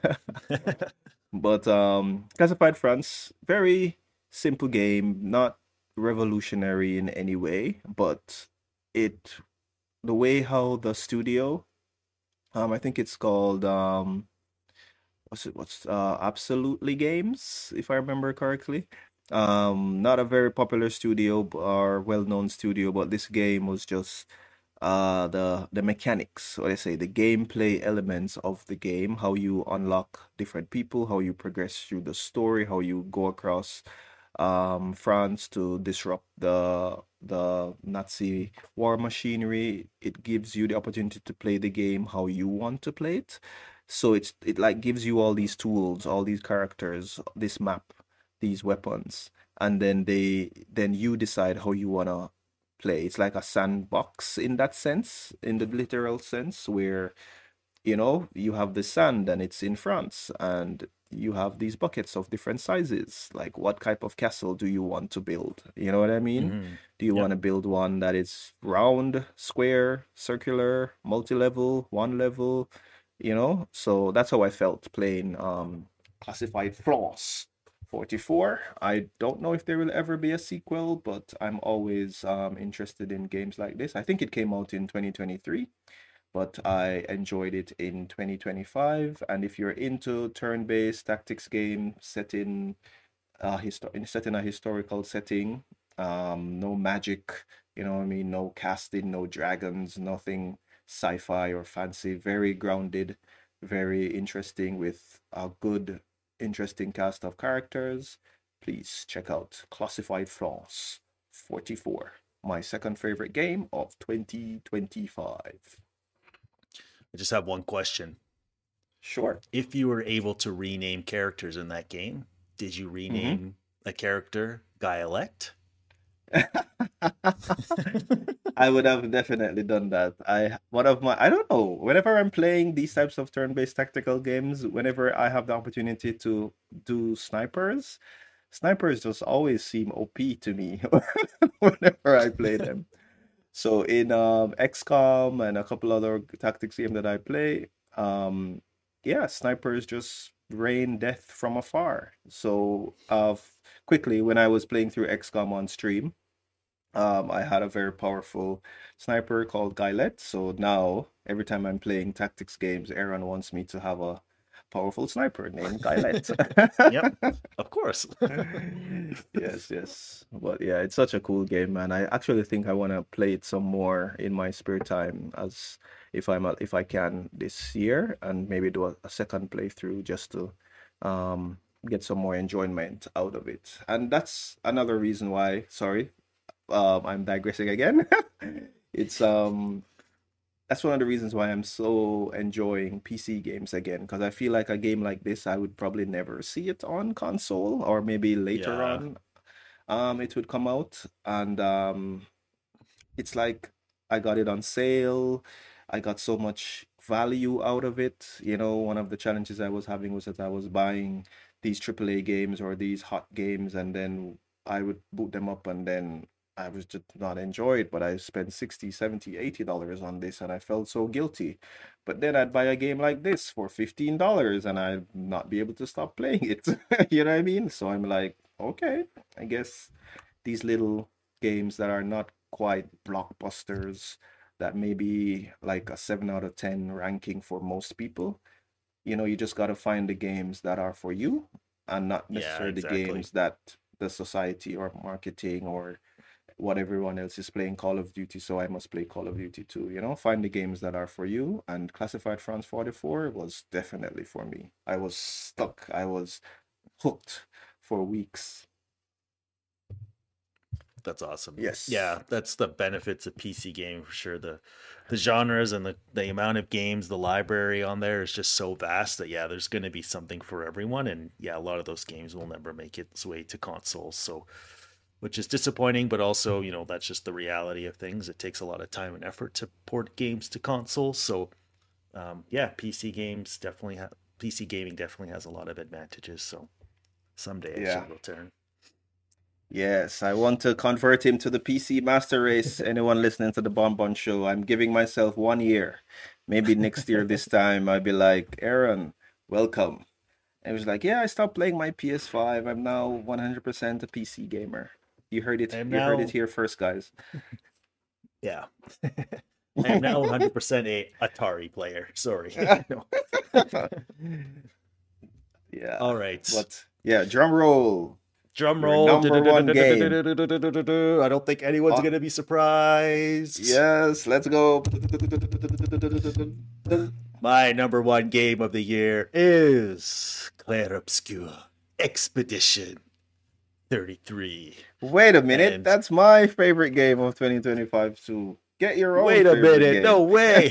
But um, Classified France, very simple game, not revolutionary in any way, but it the way how the studio, um, I think it's called um, what's it? What's uh, Absolutely Games, if I remember correctly. Um, not a very popular studio b- or well-known studio, but this game was just uh the the mechanics, or let's say the gameplay elements of the game, how you unlock different people, how you progress through the story, how you go across um France to disrupt the the Nazi war machinery. It gives you the opportunity to play the game how you want to play it. So it's it like gives you all these tools, all these characters, this map, these weapons, and then they then you decide how you wanna play. It's like a sandbox in that sense, in the literal sense, where you know you have the sand and it's in France, and you have these buckets of different sizes. Like, what type of castle do you want to build? You know what I mean? Hmm. Do you want Yep. to build one that is round, square, circular, multi-level, one level? You know, so that's how I felt playing um Classified France forty-four. I don't know if there will ever be a sequel, but I'm always um interested in games like this. I think it came out in twenty twenty-three, but I enjoyed it in twenty twenty-five. And if you're into turn-based tactics game set in uh histo- set in a historical setting, um, no magic, you know what I mean, no casting, no dragons, nothing sci-fi or fancy, very grounded, very interesting with a good, interesting cast of characters. Please check out Classified France forty-four, my second favorite game of twenty twenty-five. I just have one question. Sure. If you were able to rename characters in that game, did you Mm-hmm. rename a character Guy Elect? I would have definitely done that. I one of my I don't know, whenever I'm playing these types of turn-based tactical games, whenever I have the opportunity to do snipers, snipers just always seem O P to me whenever I play them. So in um X COM and a couple other tactics game that I play, um yeah, snipers just rain death from afar. So uh quickly, when I was playing through X COM on stream, um, I had a very powerful sniper called Guylet. So now, every time I'm playing tactics games, Aaron wants me to have a powerful sniper named Guylet. Yep, of course. Yes, yes. But yeah, it's such a cool game, man. I actually think I want to play it some more in my spare time, as if I'm a, if I can this year, and maybe do a, a second playthrough just to um get some more enjoyment out of it. And that's another reason why, sorry, um, I'm digressing again. It's um that's one of the reasons why I'm so enjoying P C games again, because I feel like a game like this I would probably never see it on console, or maybe later Yeah. on um it would come out. And um it's like I got it on sale. I got so much value out of it. You know, one of the challenges I was having was that I was buying these triple A games or these hot games, and then I would boot them up, and then I was just not enjoy it, but I spent sixty, seventy, eighty dollars on this, and I felt so guilty. But then I'd buy a game like this for fifteen dollars and I'd not be able to stop playing it. You know what I mean? So I'm like, okay, I guess these little games that are not quite blockbusters, that may be like a seven out of ten ranking for most people. You know, you just got to find the games that are for you, and not Yeah, necessarily the exactly. games that the society or marketing or what everyone else is playing. Call of Duty, so I must play Call of Duty too. You know, find the games that are for you. And Classified France forty-four was definitely for me. I was stuck. I was hooked for weeks. That's awesome. Yes. Yeah, that's the benefits of P C game for sure. The the genres and the, the amount of games, the library on there is just so vast that yeah, there's gonna be something for everyone. And yeah, a lot of those games will never make its way to consoles. So which is disappointing, but also, you know, that's just the reality of things. It takes a lot of time and effort to port games to consoles. So um, yeah, P C games definitely have P C gaming definitely has a lot of advantages. So someday I Yeah. should return. Yes, I want to convert him to the P C Master Race. Anyone listening to the Bonbon Show, I'm giving myself one year. Maybe next year, this time, I'll be like, Aaron, welcome. And he was like, yeah, I stopped playing my P S five. I'm now one hundred percent a P C gamer. You heard it. I am You heard it now here first, guys. yeah. I am now one hundred percent a Atari player. Sorry. No. Yeah, All right. but yeah, drum roll. Drum Your roll. number one game. I don't think anyone's Uh, going to be surprised. yes, let's go. My number one game of the year is Clair Obscur Expedition thirty-three. Wait a minute. And That's my favorite game of twenty twenty-five too. Get your own wait a favorite minute. game. No way.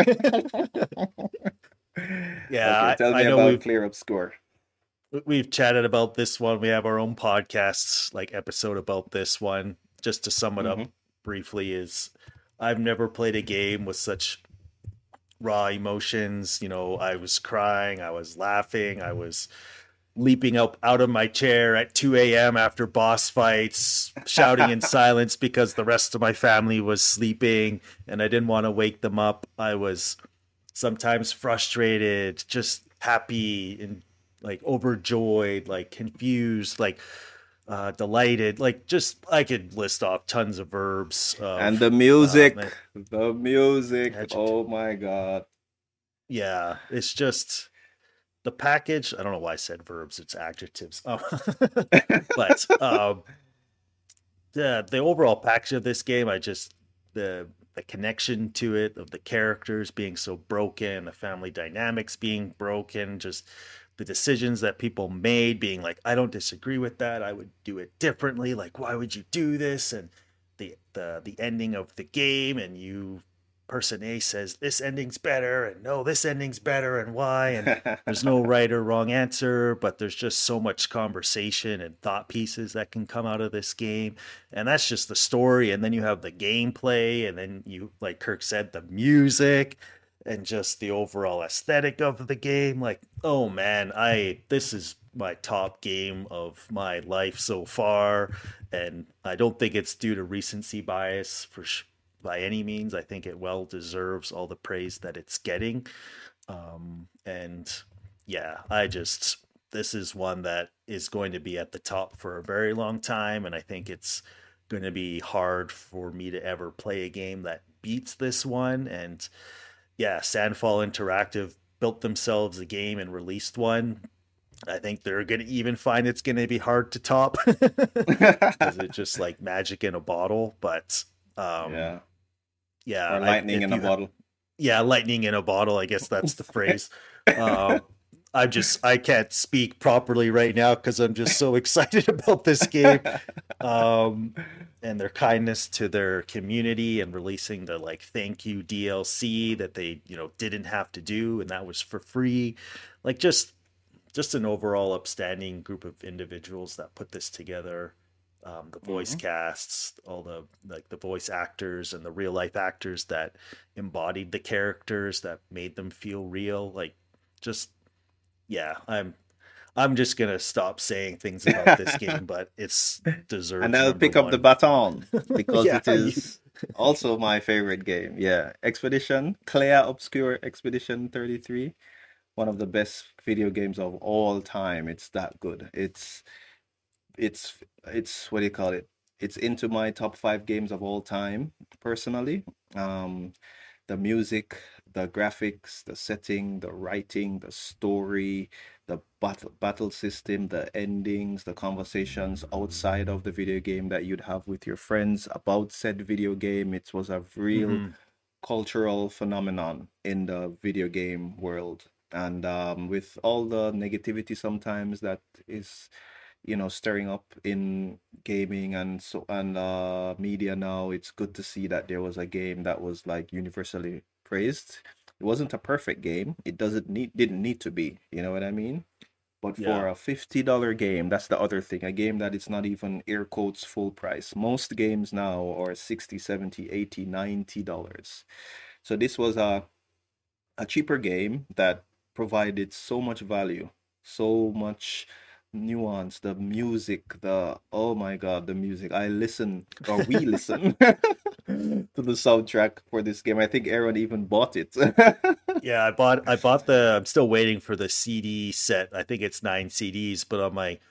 Yeah, Okay, tell I, me I know about we've, Clear Obscure. we've chatted about this one. We have our own podcasts, like episode about this one. Just to sum it Mm-hmm. up briefly, is I've never played a game with such raw emotions. You know, I was crying, I was laughing, I was leaping up out of my chair at two a.m. after boss fights, shouting in silence because the rest of my family was sleeping and I didn't want to wake them up. I was sometimes frustrated, just happy and like overjoyed, like confused, like uh, delighted, like just I could list off tons of verbs. Of, And the music, um, the music. Adjective. Oh my God. yeah, it's just the package. I don't know why I said verbs; it's adjectives. Um, but um, the the overall package of this game, I just the the connection to it of the characters being so broken, the family dynamics being broken, just the decisions that people made being like, I don't disagree with that. I would do it differently. Like, why would you do this? And the the the ending of the game, and you person A says this ending's better, and no, this ending's better, and why? And there's no right or wrong answer, but there's just so much conversation and thought pieces that can come out of this game. And that's just the story. And then you have the gameplay, and then you, like Kirk said, the music and just the overall aesthetic of the game. Like, oh man, I this is my top game of my life so far. And I don't think it's due to recency bias for sh- by any means. I think it well deserves all the praise that it's getting. Um, and yeah, I just, this is one that is going to be at the top for a very long time. And I think it's going to be hard for me to ever play a game that beats this one. And yeah, Sandfall Interactive built themselves a game and released one. I think they're going to even find it's going to be hard to top because it's just like magic in a bottle. But um, Yeah. yeah, Or lightning I, in a you, bottle. Yeah, lightning in a bottle. I guess that's the phrase. Um, I'm just, I can't speak properly right now because I'm just so excited about this game. Um, and their kindness to their community and releasing the like thank you D L C that they, you know, didn't have to do, and that was for free. Like just just an overall upstanding group of individuals that put this together. Um, the voice Mm-hmm. casts, all the like the voice actors and the real life actors that embodied the characters that made them feel real. Like just yeah, I'm I'm just gonna stop saying things about this game, but it's deserves. And I'll number pick up the one. baton because Yeah, it is also my favorite game. Yeah. Expedition, Clear Obscure Expedition thirty-three. One of the best video games of all time. It's that good. It's it's it's what do you call it? It's into my top five games of all time, personally. Um, the music, the graphics, the setting, the writing, the story, the battle battle system, the endings, the conversations outside of the video game that you'd have with your friends about said video game. It was a real Mhm. cultural phenomenon in the video game world. And um, with all the negativity sometimes that is, you know, stirring up in gaming and so and uh media now, it's good to see that there was a game that was like universally praised. It wasn't a perfect game. It doesn't need didn't need to be, you know what I mean? But Yeah. for a fifty dollar game, that's the other thing. A game that is not even air quotes full price. Most games now are sixty, seventy, eighty, ninety dollars. So this was a a cheaper game that provided so much value, so much nuance, the music, the oh my God, the music. I listen or we listen to the soundtrack for this game. I think Aaron even bought it. Yeah, I bought I bought the I'm still waiting for the C D set. I think it's nine C Ds, but on my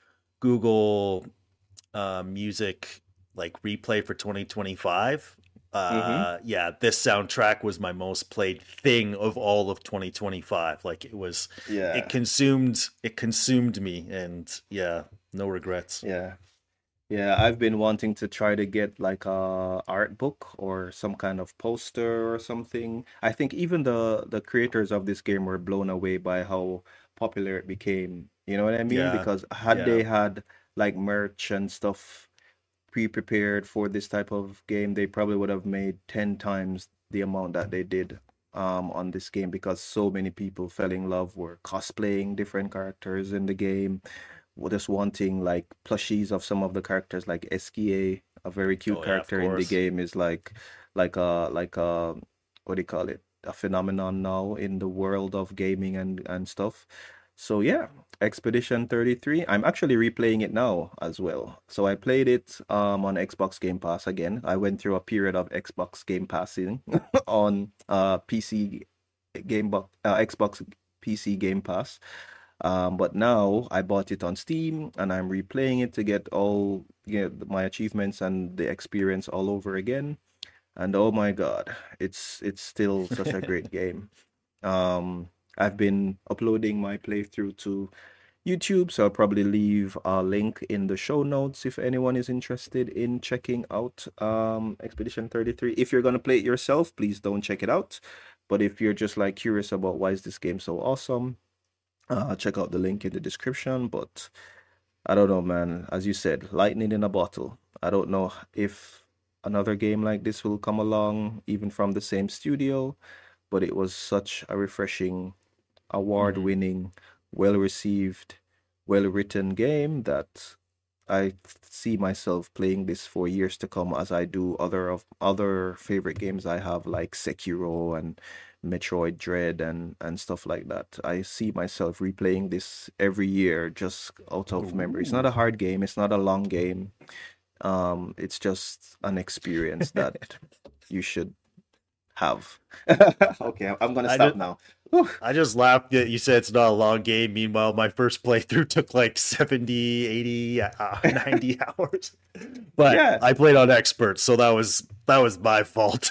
Google uh, music like replay for twenty twenty-five, hmm uh yeah, this soundtrack was my most played thing of all of twenty twenty-five. Like it was Yeah. it consumed it consumed me, and yeah, No regrets. Yeah. Yeah, I've been wanting to try to get like a art book or some kind of poster or something. I think even the the creators of this game were blown away by how popular it became. You know what I mean? Yeah. Because had Yeah. they had like merch and stuff pre-prepared for this type of game, they probably would have made ten times the amount that they did um on this game because so many people fell in love, were cosplaying different characters in the game, were just wanting like plushies of some of the characters like Eskie, a very cute Oh yeah, of character in the course. game is like like a like a what do you call it? A phenomenon now in the world of gaming and and stuff. So yeah, Expedition thirty-three. I'm actually replaying it now as well. So I played it um on Xbox Game Pass again. I went through a period of Xbox Game Passing on uh P C Game Bo- uh, Xbox P C Game Pass. Um, but now I bought it on Steam and I'm replaying it to get all yeah, my achievements and the experience all over again. And oh my God, it's it's still such a great game. Um, I've been uploading my playthrough to YouTube, so I'll probably leave a link in the show notes if anyone is interested in checking out um, Expedition thirty-three. If you're gonna play it yourself, please don't check it out. But if you're just like curious about why is this game so awesome, uh, check out the link in the description. But I don't know, man. As you said, lightning in a bottle. I don't know if another game like this will come along, even from the same studio, but it was such a refreshing, Hmm. award-winning, well-received, well-written game that I see myself playing this for years to come as I do other of other favorite games I have like Sekiro and Metroid Dread and and stuff like that. I see myself replaying this every year just out of memory. It's not Ooh. a hard game, it's not a long game. Um, it's just an experience that you should have. Okay, I'm gonna I stop just now. Whew. I just laughed that you said it's not a long game. Meanwhile, my first playthrough took like seventy, eighty, uh, ninety hours. But Yeah. I played on expert, so that was that was my fault.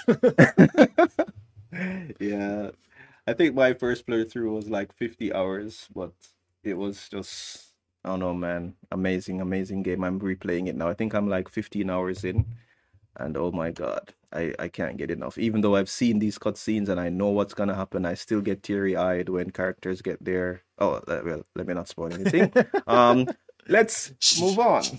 Yeah. I think my first playthrough was like fifty hours, but it was just, I don't know, man. Amazing, amazing game. I'm replaying it now. I think I'm like fifteen hours in, and oh my God, I, I can't get enough. Even though I've seen these cutscenes and I know what's gonna happen, I still get teary-eyed when characters get there. Oh, uh, well, let me not spoil anything. Um, let's move on.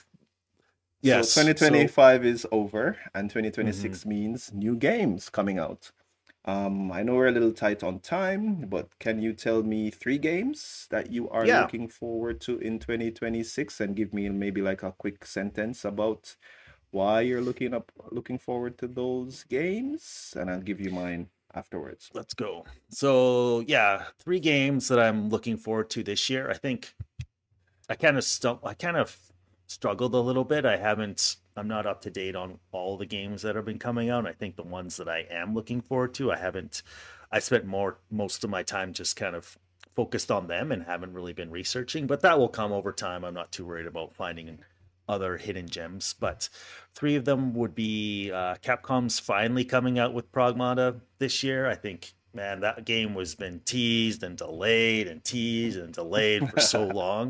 So Yes. So, twenty twenty-five is over, and mhm. twenty twenty-six means new games coming out. Um, I know we're a little tight on time, but can you tell me three games that you are Yeah, looking forward to in twenty twenty-six and give me maybe like a quick sentence about why you're looking up looking forward to those games, and I'll give you mine afterwards. let's go. So, yeah, three games that I'm looking forward to this year. I think I kind of stump I kind of struggled a little bit. I haven't I'm not up to date on all the games that have been coming out. I think the ones that I am looking forward to, I haven't I spent more most of my time just kind of focused on them and haven't really been researching, but that will come over time. I'm not too worried about finding other hidden gems, but three of them would be uh, Capcom's finally coming out with Pragmata this year. I think, man, that game was been teased and delayed and teased and delayed for so long.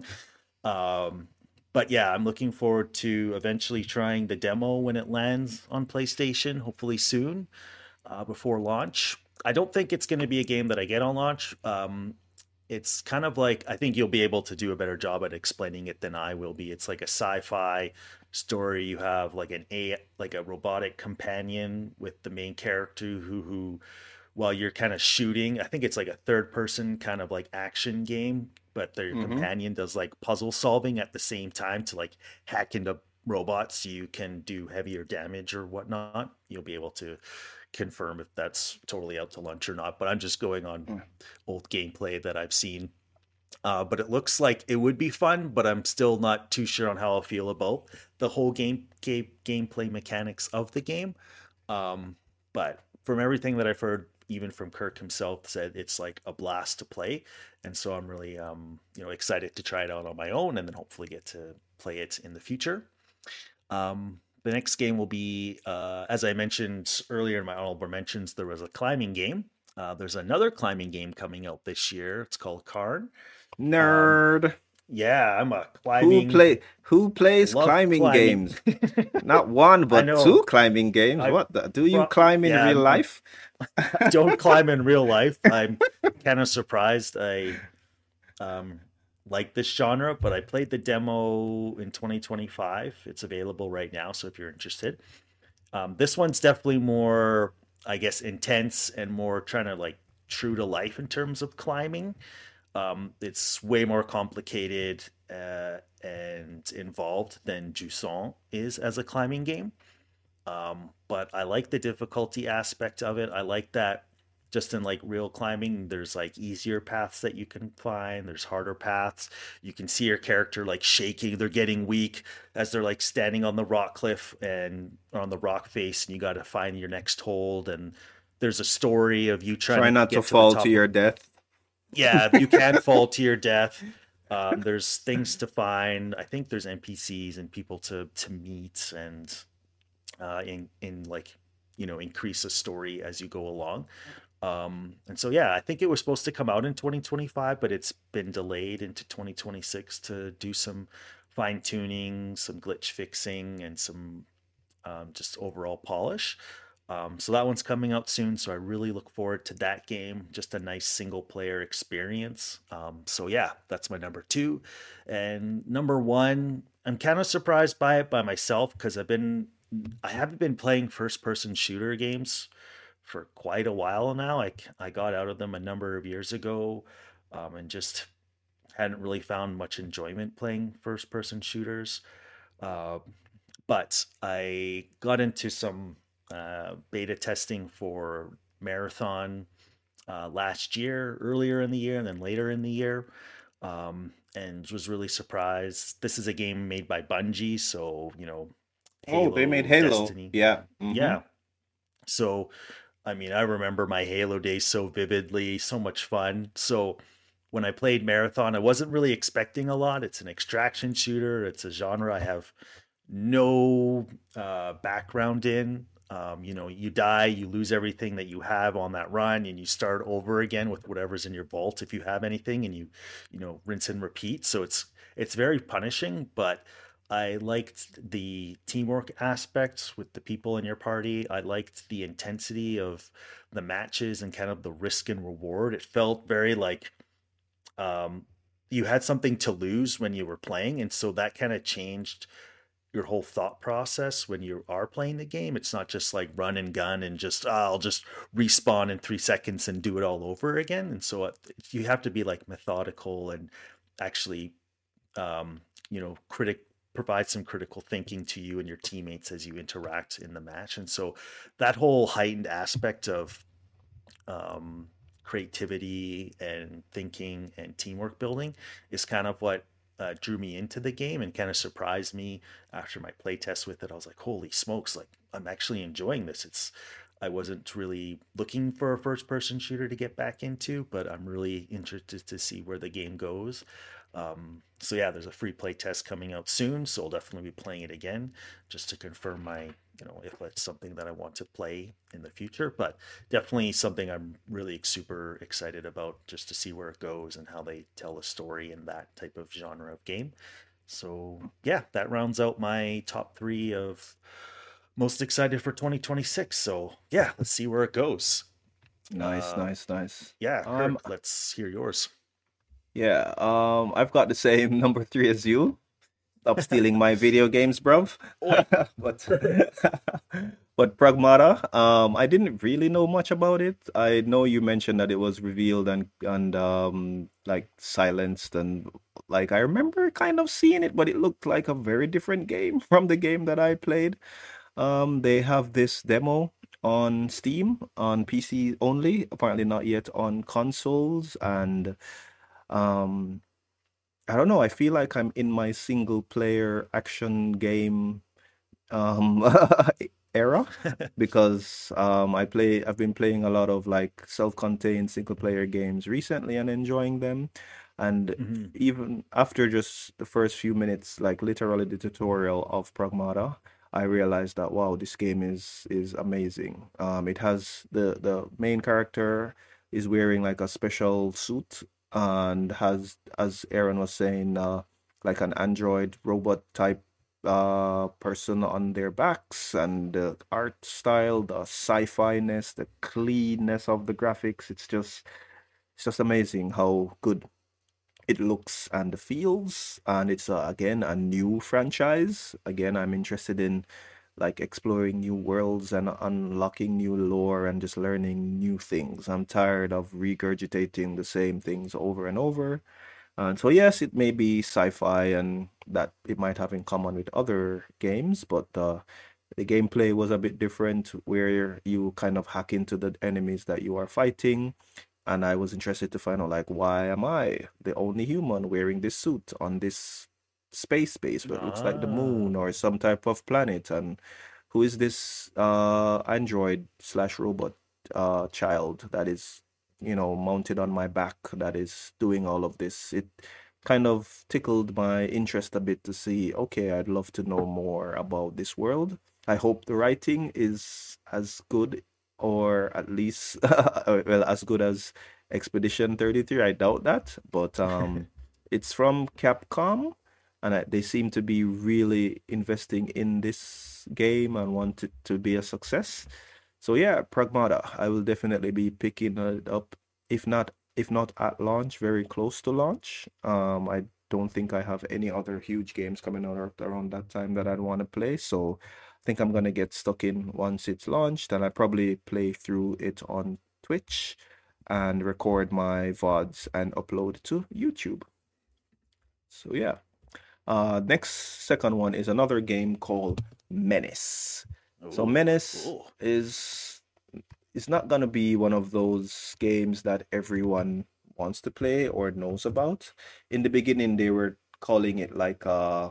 Um, but yeah, I'm looking forward to eventually trying the demo when it lands on PlayStation, hopefully soon, uh, before launch. I don't think it's going to be a game that I get on launch. Um, it's kind of like I think you'll be able to do a better job at explaining it than I will be. It's like a sci-fi story. You have like an a like a robotic companion with the main character who who while you're kind of shooting, I think it's like a third person kind of like action game, but their Mm-hmm. companion does like puzzle solving at the same time to like hack into robots so you can do heavier damage or whatnot. You'll be able to confirm if that's totally out to lunch or not, but I'm just going on old gameplay that I've seen. Uh, but it looks like it would be fun, but I'm still not too sure on how I feel about the whole game, game gameplay mechanics of the game. Um, but from everything that I've heard, even from Kirk himself, said it's like a blast to play, and so I'm really um, you know excited to try it out on my own, and then hopefully get to play it in the future. Um, the next game will be, uh, as I mentioned earlier in my honorable mentions, there was a climbing game. Uh, there's another climbing game coming out this year. It's called Karn. Um, Nerd. Yeah, I'm a Who climbing, play who plays love climbing climbing. games? Not one, I but two know. climbing games. I What the, do you pro climb in yeah, real I'm, I'm life? I don't climb in real life. I'm kind of surprised I um like this genre, but I played the demo in twenty twenty-five. It's available right now, so if you're interested. Um, this one's definitely more, I guess, intense and more trying to like true to life in terms of climbing. Um, it's way more complicated uh, and involved than Jusant is as a climbing game. Um, but I like the difficulty aspect of it. I like that just in like real climbing, there's like easier paths that you can find, there's harder paths. You can see your character like shaking, they're getting weak as they're like standing on the rock cliff and on the rock face, and you got to find your next hold. And there's a story of you trying Try to not to get to the fall to top of, your death. yeah, you can fall to your death. Um, there's things to find. I think there's N P Cs and people to to meet and uh, in in like you know increase a story as you go along. Um, and so yeah, I think it was supposed to come out in twenty twenty-five, but it's been delayed into twenty twenty-six to do some fine tuning, some glitch fixing, and some um, just overall polish. Um, so that one's coming out soon. So I really look forward to that game. Just a nice single player experience. Um, so yeah, that's my number two. And number one, I'm kind of surprised by it by myself because I've been I haven't been playing first person shooter games for quite a while now. I I got out of them a number of years ago, um, and just hadn't really found much enjoyment playing first person shooters. Uh, but I got into some uh, beta testing for Marathon uh, last year, earlier in the year, and then later in the year, um, and was really surprised. This is a game made by Bungie, so you know, Oh, they made Halo, Halo. Destiny, Yeah. Mm-hmm. yeah. So I mean, I remember my Halo days so vividly, so much fun. So when I played Marathon, I wasn't really expecting a lot. It's an extraction shooter. It's a genre I have no uh, background in. Um, you know, you die, you lose everything that you have on that run, and you start over again with whatever's in your vault if you have anything, and you, you know, rinse and repeat. So it's it's very punishing, but I liked the teamwork aspects with the people in your party. I liked the intensity of the matches and kind of the risk and reward. It felt very like um, you had something to lose when you were playing, and so that kind of changed your whole thought process when you are playing the game. It's not just like run and gun and just oh, I'll just respawn in three seconds and do it all over again. And so it, you have to be like methodical and actually, um, you know, critic provide some critical thinking to you and your teammates as you interact in the match. And so that whole heightened aspect of um, creativity and thinking and teamwork building is kind of what uh, drew me into the game and kind of surprised me after my playtest with it. I was like, holy smokes, like I'm actually enjoying this. It's I wasn't really looking for a first person shooter to get back into, but I'm really interested to see where the game goes. Um, so yeah, there's a free play test coming out soon, so I'll definitely be playing it again just to confirm my, you know, if it's something that I want to play in the future. But definitely something I'm really super excited about just to see where it goes and how they tell a story in that type of genre of game. So yeah, that rounds out my top three of most excited for twenty twenty-six. So yeah, let's see where it goes. Nice, Uh, nice, nice. yeah, Um, Kirk, let's hear yours. yeah. Um, I've got the same number three as you. Stop stealing my video games, bruv. Oi. But but Pragmata, um, I didn't really know much about it. I know you mentioned that it was revealed and and um like silenced and like I remember kind of seeing it, but it looked like a very different game from the game that I played. Um, they have this demo on Steam on P C only, apparently not yet on consoles, and um I don't know. I feel like I'm in my single player action game um era because um I play I've been playing a lot of like self-contained single player games recently and enjoying them. And Mhm. even after just the first few minutes, like literally the tutorial of Pragmata, I realized that wow, this game is is amazing. Um, it has the the main character is wearing like a special suit and has, as Aaron was saying, uh, like an android robot type uh person on their backs, and the art style, the sci-fi-ness, the cleanness of the graphics. It's just it's just amazing how good it looks and feels. And it's uh, again a new franchise. Again, I'm interested in like exploring new worlds and unlocking new lore and just learning new things. I'm tired of regurgitating the same things over and over. And so, yes, it may be sci-fi and that it might have in common with other games, but uh, the gameplay was a bit different, where you kind of hack into the enemies that you are fighting. And I was interested to find out, like, why am I the only human wearing this suit on this space base where it looks like the Ah, moon or some type of planet? And who is this uh android slash robot uh child that is, you know, mounted on my back, that is doing all of this? It kind of tickled my interest a bit to see, okay, I'd love to know more about this world. I hope the writing is as good, or at least well, as good as Expedition thirty-three. I doubt that, but um it's from Capcom, and I, they seem to be really investing in this game and want it to be a success. So yeah, Pragmata, I will definitely be picking it up, if not if not at launch, very close to launch. Um, I don't think I have any other huge games coming out around that time that I'd want to play. So I think I'm gonna get stuck in once it's launched, and I probably play through it on Twitch and record my V O Ds and upload to YouTube. So yeah. Uh, next second one is another game called Menace. So oh, Menace cool. is is not gonna be one of those games that everyone wants to play or knows about. In the beginning, they were calling it like a,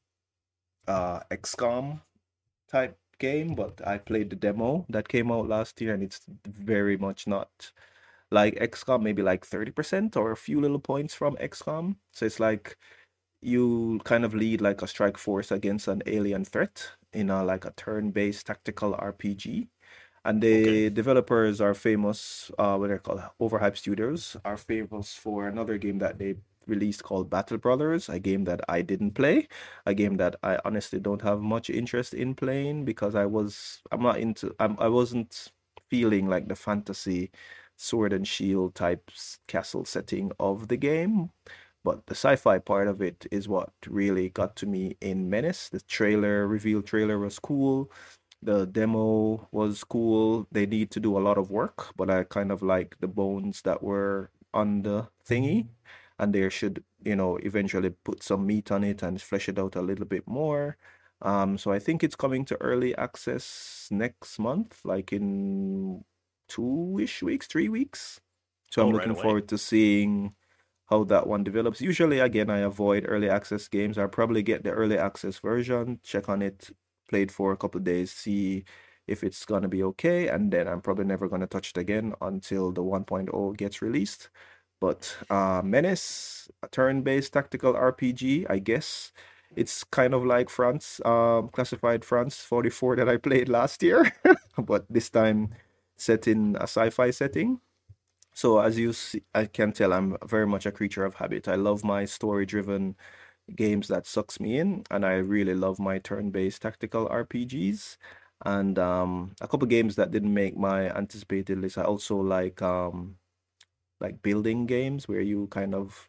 a X COM type game, but I played the demo that came out last year, and it's very much not like X COM, maybe like thirty percent or a few little points from X COM. So it's like you kind of lead like a strike force against an alien threat in a like a turn-based tactical R P G. And Okay. the developers are famous, uh, what they're called, Overhyped Studios, are famous for another game that they released called Battle Brothers, a game that I didn't play, a game that I honestly don't have much interest in playing because I was, I'm not into, I'm, I wasn't feeling like the fantasy sword and shield type castle setting of the game. But the sci-fi part of it is what really got to me in Menace. The trailer, reveal trailer was cool. The demo was cool. They need to do a lot of work, but I kind of like the bones that were on the thingy. And they should, you know, eventually put some meat on it and flesh it out a little bit more. Um, so I think it's coming to early access next month, like in two-ish weeks, three weeks. So Oh, I'm right looking away. forward to seeing how that one develops. Usually, again, I avoid early access games. I'll probably get the early access version, check on it, play it for a couple of days, see if it's gonna be okay, and then I'm probably never gonna touch it again until the 1.0 gets released. But uh, Menace, a turn-based tactical R P G, I guess. It's kind of like France, um, Classified France forty-four that I played last year, but this time set in a sci-fi setting. So as you see, I can tell I'm very much a creature of habit. I love my story-driven games that sucks me in, and I really love my turn-based tactical R P Gs. And um, a couple games that didn't make my anticipated list. I also like um, like building games where you kind of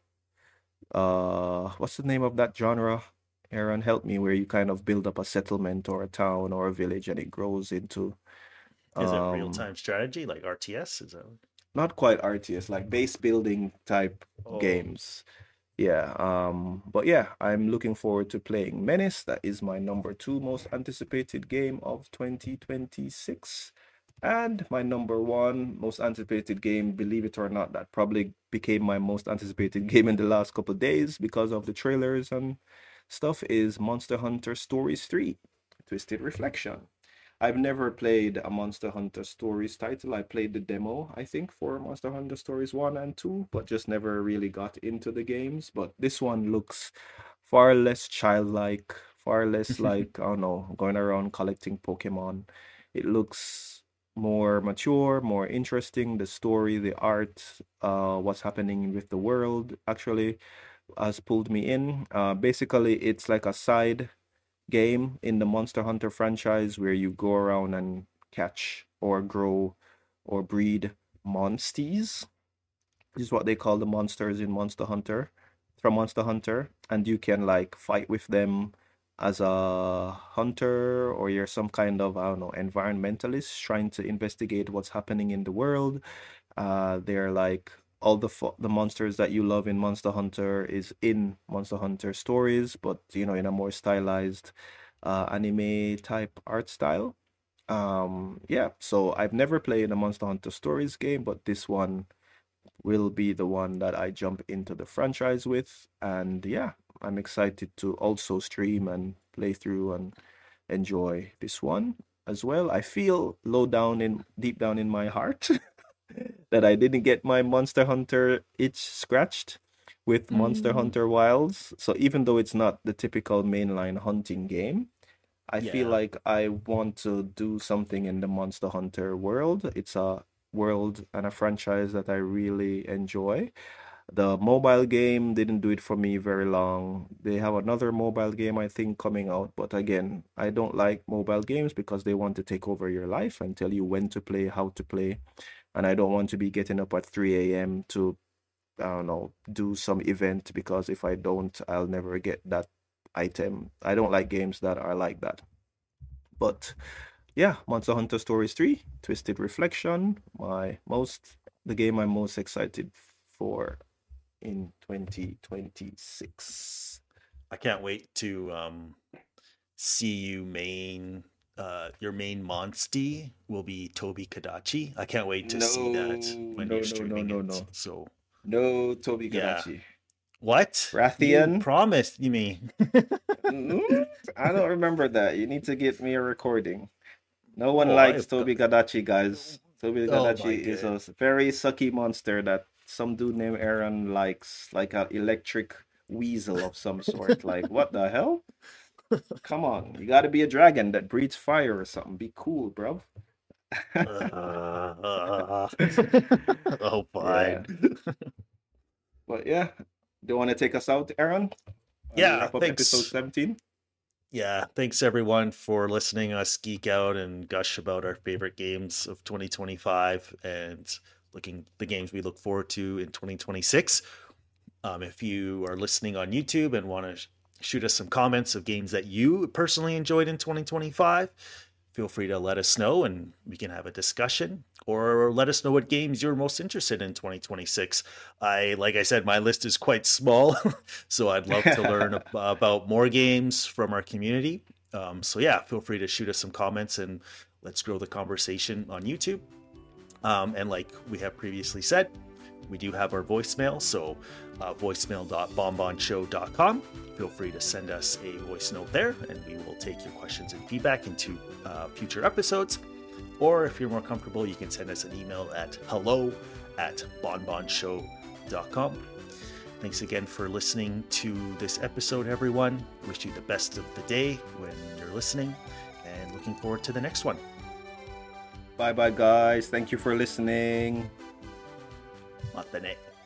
uh, what's the name of that genre? Aaron, help me. Where you kind of build up a settlement or a town or a village, and it grows into Is it um, real-time strategy like R T S? Is that? not quite R T S, like base building type Oh, games. Yeah, um, but yeah, I'm looking forward to playing Menace. That is my number two most anticipated game of twenty twenty-six. And my number one most anticipated game, believe it or not, that probably became my most anticipated game in the last couple of days because of the trailers and stuff, is Monster Hunter Stories three, Twisted Reflection. I've never played a Monster Hunter Stories title. I played the demo, I think, for Monster Hunter Stories one and two, but just never really got into the games. But this one looks far less childlike, far less like, I don't know, going around collecting Pokemon. It looks more mature, more interesting. The story, the art, uh, what's happening with the world actually has pulled me in. Uh, basically, it's like a side game in the Monster Hunter franchise where you go around and catch or grow or breed monsties. This is what they call the monsters in Monster Hunter, from Monster Hunter, and you can like fight with them as a hunter, or you're some kind of, I don't know, environmentalist trying to investigate what's happening in the world. Uh, they're like all the fo- the monsters that you love in Monster Hunter is in Monster Hunter stories, but you know, in a more stylized uh, anime type art style. Um, yeah, so I've never played a Monster Hunter Stories game, but this one will be the one that I jump into the franchise with. And yeah, I'm excited to also stream and play through and enjoy this one as well. I feel low down in deep down in my heart that I didn't get my Monster Hunter itch scratched with Monster Mm, Hunter Wilds. So even though it's not the typical mainline hunting game, I feel yeah. like I want to do something in the Monster Hunter world. It's a world and a franchise that I really enjoy. The mobile game didn't do it for me very long. They have another mobile game, I think, coming out. But again, I don't like mobile games because they want to take over your life and tell you when to play, how to play. And I don't want to be getting up at three a m to, I don't know, do some event because if I don't, I'll never get that item. I don't like games that are like that. But yeah, Monster Hunter Stories three, Twisted Reflection, my most the game I'm most excited for in twenty twenty-six. I can't wait to um, see you main. Uh, your main monstie will be Toby Kadachi. I can't wait to No, see that when no, you're no, no, streaming no, it. no. So No, Toby yeah. Gadachi. What? You Rathian? promised you mean? Mm, I don't remember that. You need to get me a recording. No one Oh, likes I've got. Toby Gadachi, guys. Toby Oh my Gadachi is god. a very sucky monster that some dude named Aaron likes, like an electric weasel of some sort. Like, what the hell? Come on, you gotta be a dragon that breathes fire or something. Be cool, bro. Uh, oh, fine. Yeah, but yeah, do you want to take us out, Aaron, and Yeah, wrap up episode thanks. seventeen? Yeah, thanks everyone for listening us geek out and gush about our favorite games of twenty twenty-five and looking the games we look forward to in twenty twenty-six. Um, if you are listening on YouTube and want to sh- shoot us some comments of games that you personally enjoyed in twenty twenty-five, feel free to let us know and we can have a discussion, or let us know what games you're most interested in twenty twenty-six. I, like I said, my list is quite small, so I'd love to learn ab- about more games from our community. Um, so yeah, feel free to shoot us some comments and let's grow the conversation on YouTube. Um, and like we have previously said, we do have our voicemail, so uh, voicemail dot bonbonshow dot com. Feel free to send us a voice note there, and we will take your questions and feedback into uh, future episodes. Or if you're more comfortable, you can send us an email at hello at bonbonshow dot com. Thanks again for listening to this episode, everyone. Wish you the best of the day when you're listening, and looking forward to the next one. Bye bye, guys. Thank you for listening. Matane.